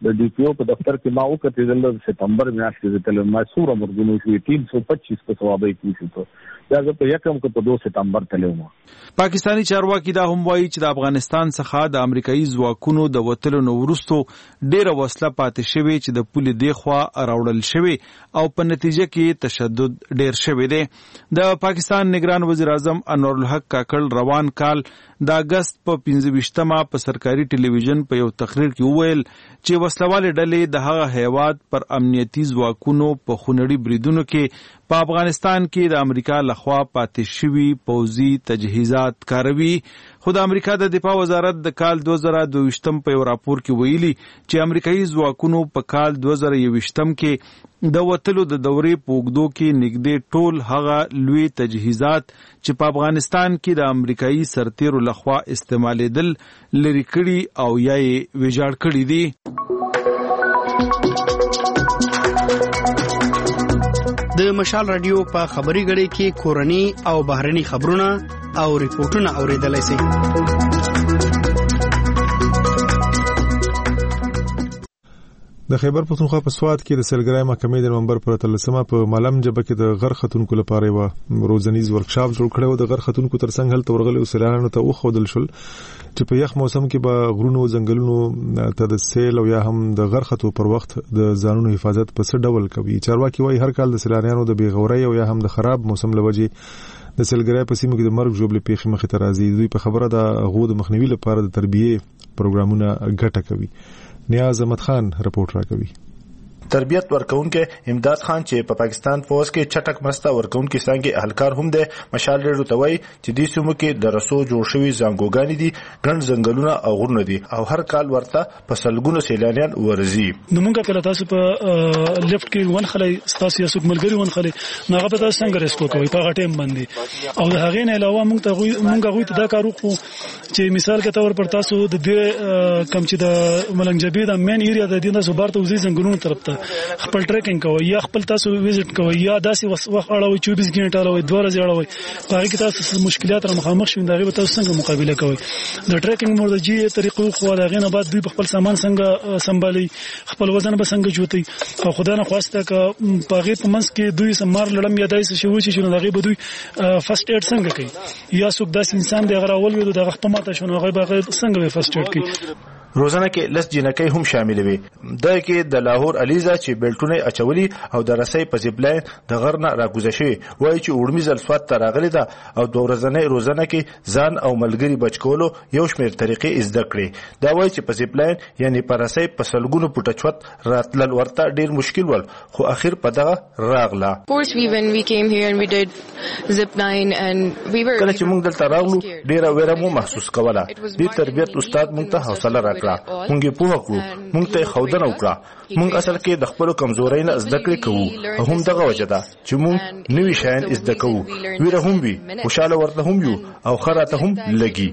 د ډي پی او په دفتر کې ما وکړل د سپتمبر میاشت کې تل ما سوره مرګونو شو تین سو پچیس په ثوابې کې شو دا په یکم کې په دوه سپتمبر تلو. پاکستانی چارواکي دا هم وایي چې د افغانستان څخه د امریکایي ځواکونو د وتلو نو وروسته ډیره وسله پاتې شوې چې د پولې دی خوا راوړل شوې او په نتیجه کې تشدد ډیر شوې دی. د پاکستان نگران وزیر اعظم انور الحق کاکړ روان کال د اگست په پنځه ویشتمه په سرکاري ټلویزیون په یو تقریر کې وویل چې وسلوالې ډلې د هغه هیواد پر امنیتي ځواکونو په خونړي بریدونو کې په افغانستان کې د امریکا لخوا پاتې شوي پوځي تجهیزات کاروي. خو د امریکا د دفاع وزارت د کال دوه زره دوه ویشتم په یو راپور کې ویلي چې امریکایي ځواکونو په کال دوه زره یو ویشتم کې د وتلو د دورې په اوږدو کې نږدې ټول هغه لوی تجهیزات چې په افغانستان کې د امریکایي سرتیرو لخوا استعمالیدل لرې کړي او یا یې ویجاړ کړي دي. د مشال رادیو په خبري غړي کې کورني او بهرني خبرونه او ریپورتونه اوریدلای شئ. د خیبر پښتونخوا په سواد کې د سلګرای محکمې د نومبر پر اتلسمه په ملم جبه کې د غر خاتونکو لپاره یو روزنیز ورکشاپ جوړ کړی و. د غر خاتونکو ترڅنګ هلته ورغلي وسلانو ته وښودل شول چې په یخ موسم کې به غرونو ځنګلونو ته د سیل او یا هم د غر خاتو پر وخت د ځانونو حفاظت په څه ډول کوي. چارواکي وايي هر کال د سیلانیانو د بیغورۍ او یا هم د خراب موسم لوجې د سلګرای په سیمو کې د مرګ ژوبلې پیښې مخې ته راځي. دوی په خبره د غو د مخنیوي لپاره د تربیه پروګرامونه ګټه کوي. نیاز احمد خان رپورټ راکوي. تربیت ورکونکو امداد خان چې په پاکستان فوج کې چټک مستا ورکونکو څنګه اهلکار هم ده مشال ریډو ته وایي چې د سیمو کې د رسو جوړ شوی زنګوګانی دي ګڼ ځنګلونه او غرونه دي او هر کال ورته په سلګونو سیلانیان ورزي. نو موږ کله تاسو په لیفت کې ون خلې تاسو یې څوک ملګری ون خلې نو هغه تاسو څنګه ریسکو کوي په هغه ټیم باندې او د هغې نه علاوه موږ ته موږ غوښته دا کار وکړو چې مثال کې تور پر تاسو د دې کم چې د ملنګ جبې د مین ایریا د دینه سو بارته وزي زنګلونو طرف ته خپل ټریکینګ کوي یا خپل تاسو وزټ کوي یا داسې وخت اړوي چوبیس غنټه اړوي دوه ورځې اړوي په هغه کې تاسو مشکلات سره مخامخ شوي دا غي تاسو څنګه مقابله کوي. د ټریکینګ مرجی طریقو خو دا غینه بعد دوی خپل سامان څنګه سمبالي خپل وزن به څنګه جوړي او خدای نه خواسته ک په غي په منس کې دوی سمار لړم یا دایس شوی چې نو دا غي به دوی فرست ایډ څنګه کوي یا څوک داس انسان دی غراول وي د خپل ماته شنو غي به څنګه فرست ایډ کوي. روزانه کې لس جنکۍ هم شامل وي. د کې د لاهور الیزا چې بیلټونه اچولي او د رسۍ په زیبلای د غرنه راګوزه شي وایي چې اورمي زلفات ته راغلي ده او د ورځنۍ روزانه کې ځان او ملګری بچکولو یو شمېر طریقې زده کړي. دا وایي چې په زیبلای یعنی په رسۍ په سلګونو پټه چوت راتلل ورته ډیر مشکل ول خو اخر په دغه راغله. Of course we when we came here and we did zip line and we were کله چې موږ دلته راغلو ډیره ویره مو محسوس کوله. د تربیت استاد موږ ته حوصله راکړه مونږ په وکړو مونږ ته خودنه وکړه مونږ اصل کې د خپل کمزورۍ نه زده کړې کوو او هم دغه وجه ده چې مونږ نوې شیان زده کوو ویره هم وي خوشاله ورته هم یو او خراته هم لګي.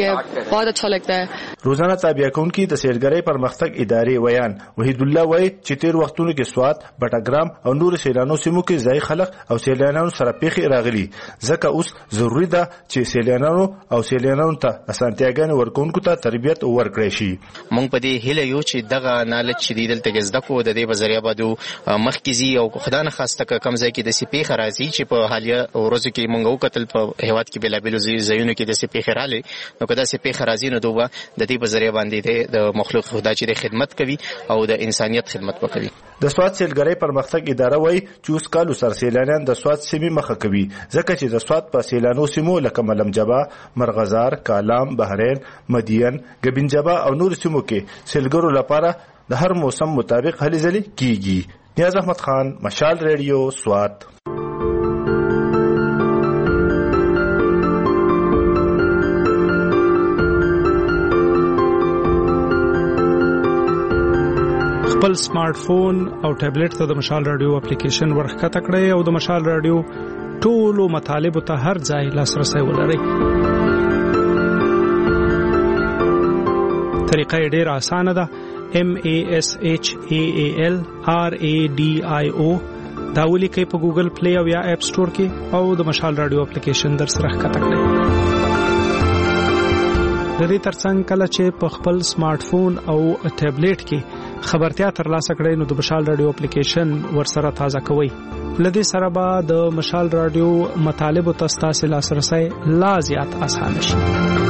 روزانه تابع کونکي د سیلګرۍ پرمختګ ادارې ویان وحید الله وایي چې تیر وختونو کې سواد بټاګرام او نور سیلانو سیمو کې ځای خلک او سیلانانو سره پیښې راغلي ځکه اوس ضروری ده چې سیلانانو او سیلانانو ته اسانتیاګانې ورکونکو ته تربیت ورکړي شي. مونږ په دې هیله یو چې دغه نالج چې دلته زده کو د دې په ذریعہ باندې مخکزي او خدای نه خواسته کم ځای کې د سپې خرازي چې په حالیه ورځ کې مونږ وکتل په هیواد کې بلا بل ځایونو کې د سپې خراله نو کدا سپې خرازي نه دوه د دې په ذریعہ باندې د مخلوق خدای چې خدمت کوي او د انسانيت خدمت وکوي. د سواد سیلګرۍ پرمختګ اداره وایي چې اوس کال سر سیلانیان د سواد سیمې مخه کوي ځکه چې د سواد په سیلانو سیمو لکه ملم جبا مرغزار کالام بحرین مدین ګبین جبا او نور سیمو کې سیلګرو لپاره د هر موسم مطابق هلي ځلي کیږي. نیاز احمد خان مشال ریډیو سواد. خپل سمارټ فون او ټابلیټ ته د مشال رادیو اپلیکیشن ورخکته کړئ او د مشال رادیو ټولو مطالبه ته هر ځای لاسرسي ولرئ. طریقه ډېر اسانه ده. M A S H A A L R A D I O دا ولیکئ په ګوګل پلی او یا اپ سٹور کې او د مشال رادیو اپلیکیشن در سره ښکته کړئ. د دې ترڅنګ کله چې په خپل سمارټ فون او ټابلیټ کې خبرتیا ترلاسه کړئ نو د مشال رادیو اپلیکیشن ورسره تازه کوئ. لدې سره به د مشال رادیو مطالب او تاسو لاسرسي لا زیات اسانه شي.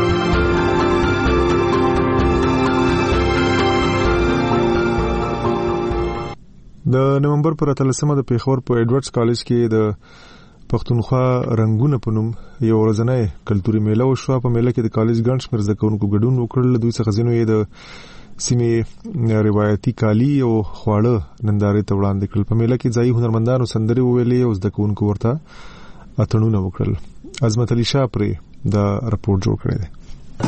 د نومبر پر اتلسمه د پیښور په ایډورډز کالج کې د پښتونخوا رنگونه په نوم یو ورځنی کلتوري میله وشوه. په میله کې د کالج ګڼ شمېر زده کوونکو ګډون وکړل. دوی څخه ځینو یې د سیمې روایتي کالي او خواړه نندارې ته وړاندې کړل. په میله کې ځایي هنرمندانو سندرې وویلې او زده کوونکو ورته اتڼونه وکړل. عظمت علي شاه پرې دا رپورټ جوړ کړی دی.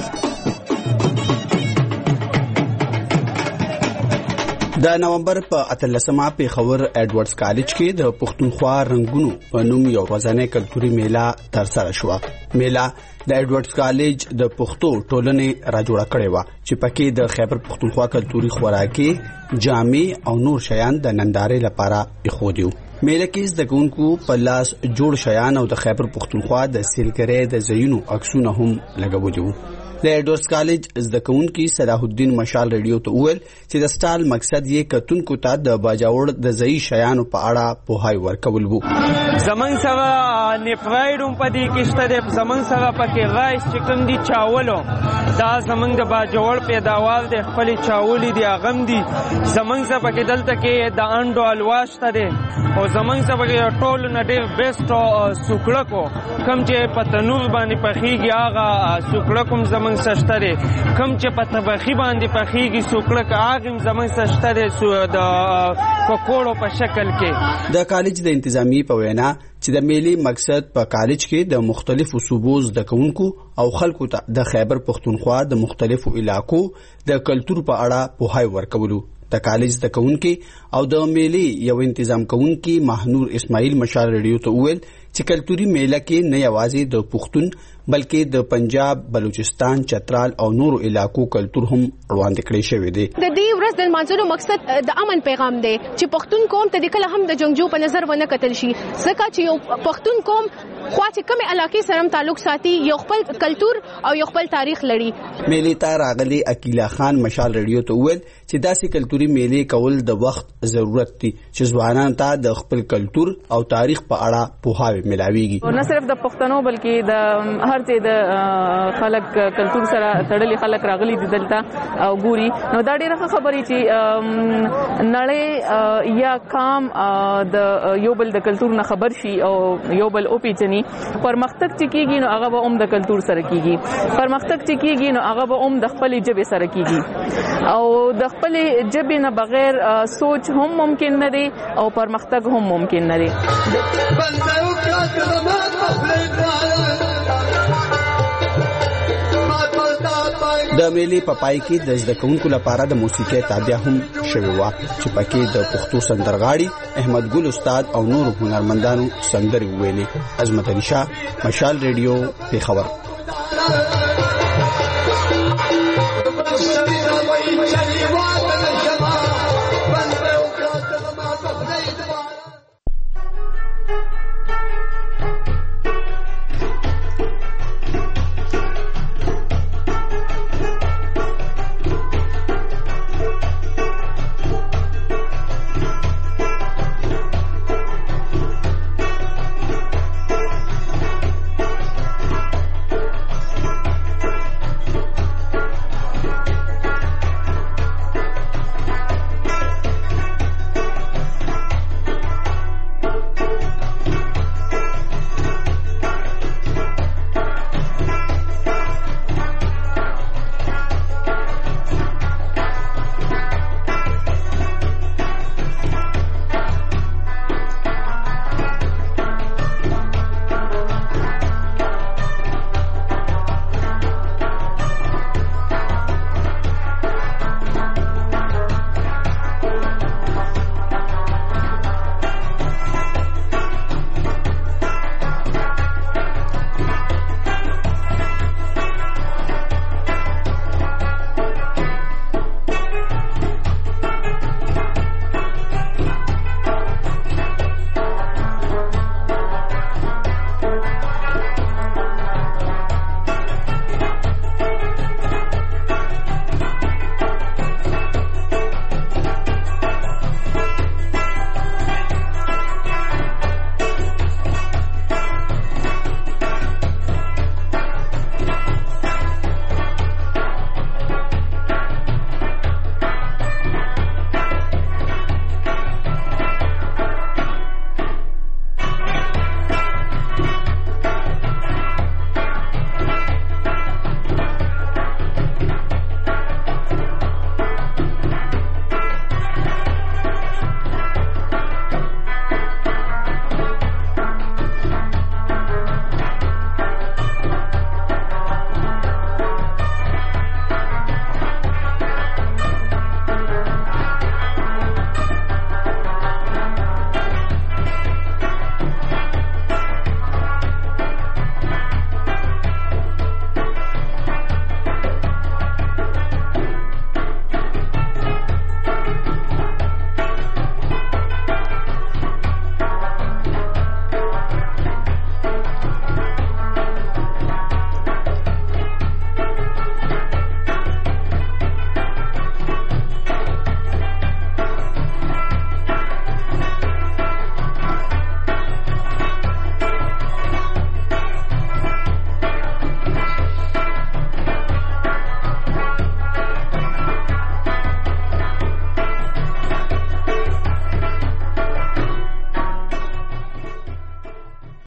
د نومبر په اتلسمه پیښور ایډورډز کالج کې د پښتونخوا رنگونو په نوم یو ورځنی کلتوري میله ترسره شوه. میله د ایډورډز کالج د پښتو ټولنې راجوړه کړې و چې پکې د خیبر پښتونخوا کلتوري خوراکي جامې او نور شیان د نندارې لپاره اخودیو. میله کې زده کوونکو په لاس جوړ شیان او د خیبر پښتونخوا د سیلګرۍ د ځایونو عکسونه هم لګولي وو. د ایډورډز کالج زده کوونکي صلاح الدین مشال ریډیو ته وویل چې د سټال مقصد یې کتونکو ته د باجوړ د ځایي شیانو په اړه پوهاوی ورکول وو. زمون سره نیپرایډوم پدې کې شته د زمون سره پکې رایس چې کوم دي چاولو دا زمون د باجوړ پیداوار د خپل چاولې دی اغم دي. زمون سره پکې دلته کې د انډو الوا شته دي او زمون سره پکې ټول نه ډېر بیسټ سوکړه کو کوم چې په تنور باندې پخېږي هغه سوکړه کوم زمون سشتره کوم چې په طبخي باندې پخېږي سوکړه کاغم زمون سشتره د پکوړو په شکل کې. د کالج د انتظامی په وینا چې د میلې مقصد په کالج کې د مختلفو صوبو زده کوونکو او خلکو ته د خیبر پښتونخوا د مختلفو علاقو د کلتور په اړه پوهاوی ورکولو. د کالج زده کوونکي او د میلې یو تنظیم کوونکي مهنور اسماعیل مشال ریډیو ته وویل چې کلتوري میله کې نه یوازې د پښتون بلکې د پنجاب، بلوچستان، چترال او نورو علاقو کلتور هم وړاندې کړی شوی دی. د دې ورځ د منځلو مقصد د امن پیغام دی چې پښتون قوم ته د کله هم د جنگجو په نظر ونه کتل شي ځکه چې یو پښتون قوم خو چې کومه علاقې سره تعلق ساتي یو خپل کلتور او یو خپل تاریخ لري. میلې ته راغلي عقیلا خان مشال ریډیو ته وویل چې داسې کلتوري میلې کول د وخت ضرورت دی چې ځوانان ته د خپل کلتور او تاریخ په اړه پوهاوی ملاويږي. نه صرف د پښتنو بلکې د هر ځای د خلک کلتور سره تړلي خلک راغلي دي دلته او ګوري نو دا ډیره خبرې چې نړۍ یا کام د یو بل د کلتور نه خبر شي او یو بل او پیچني پرمختګ چې کیږي نو هغه به هم د کلتور سره کیږي. پرمختګ چې کیږي نو هغه به هم د خپل ژبې سره کیږي او د خپل ژبې نه بغیر سوچ هم ممکن نه دی او پرمختګ هم ممکن نه دی. د میلې په پای کې د زده کوونکو لپاره د موسیقي تابع هم شوی و چې پکې د پښتو سندرغاړي احمد ګل استاد او نور هنرمندانو سندرې ویلې. عظمت علي شاه مشال ریډیو پیښور.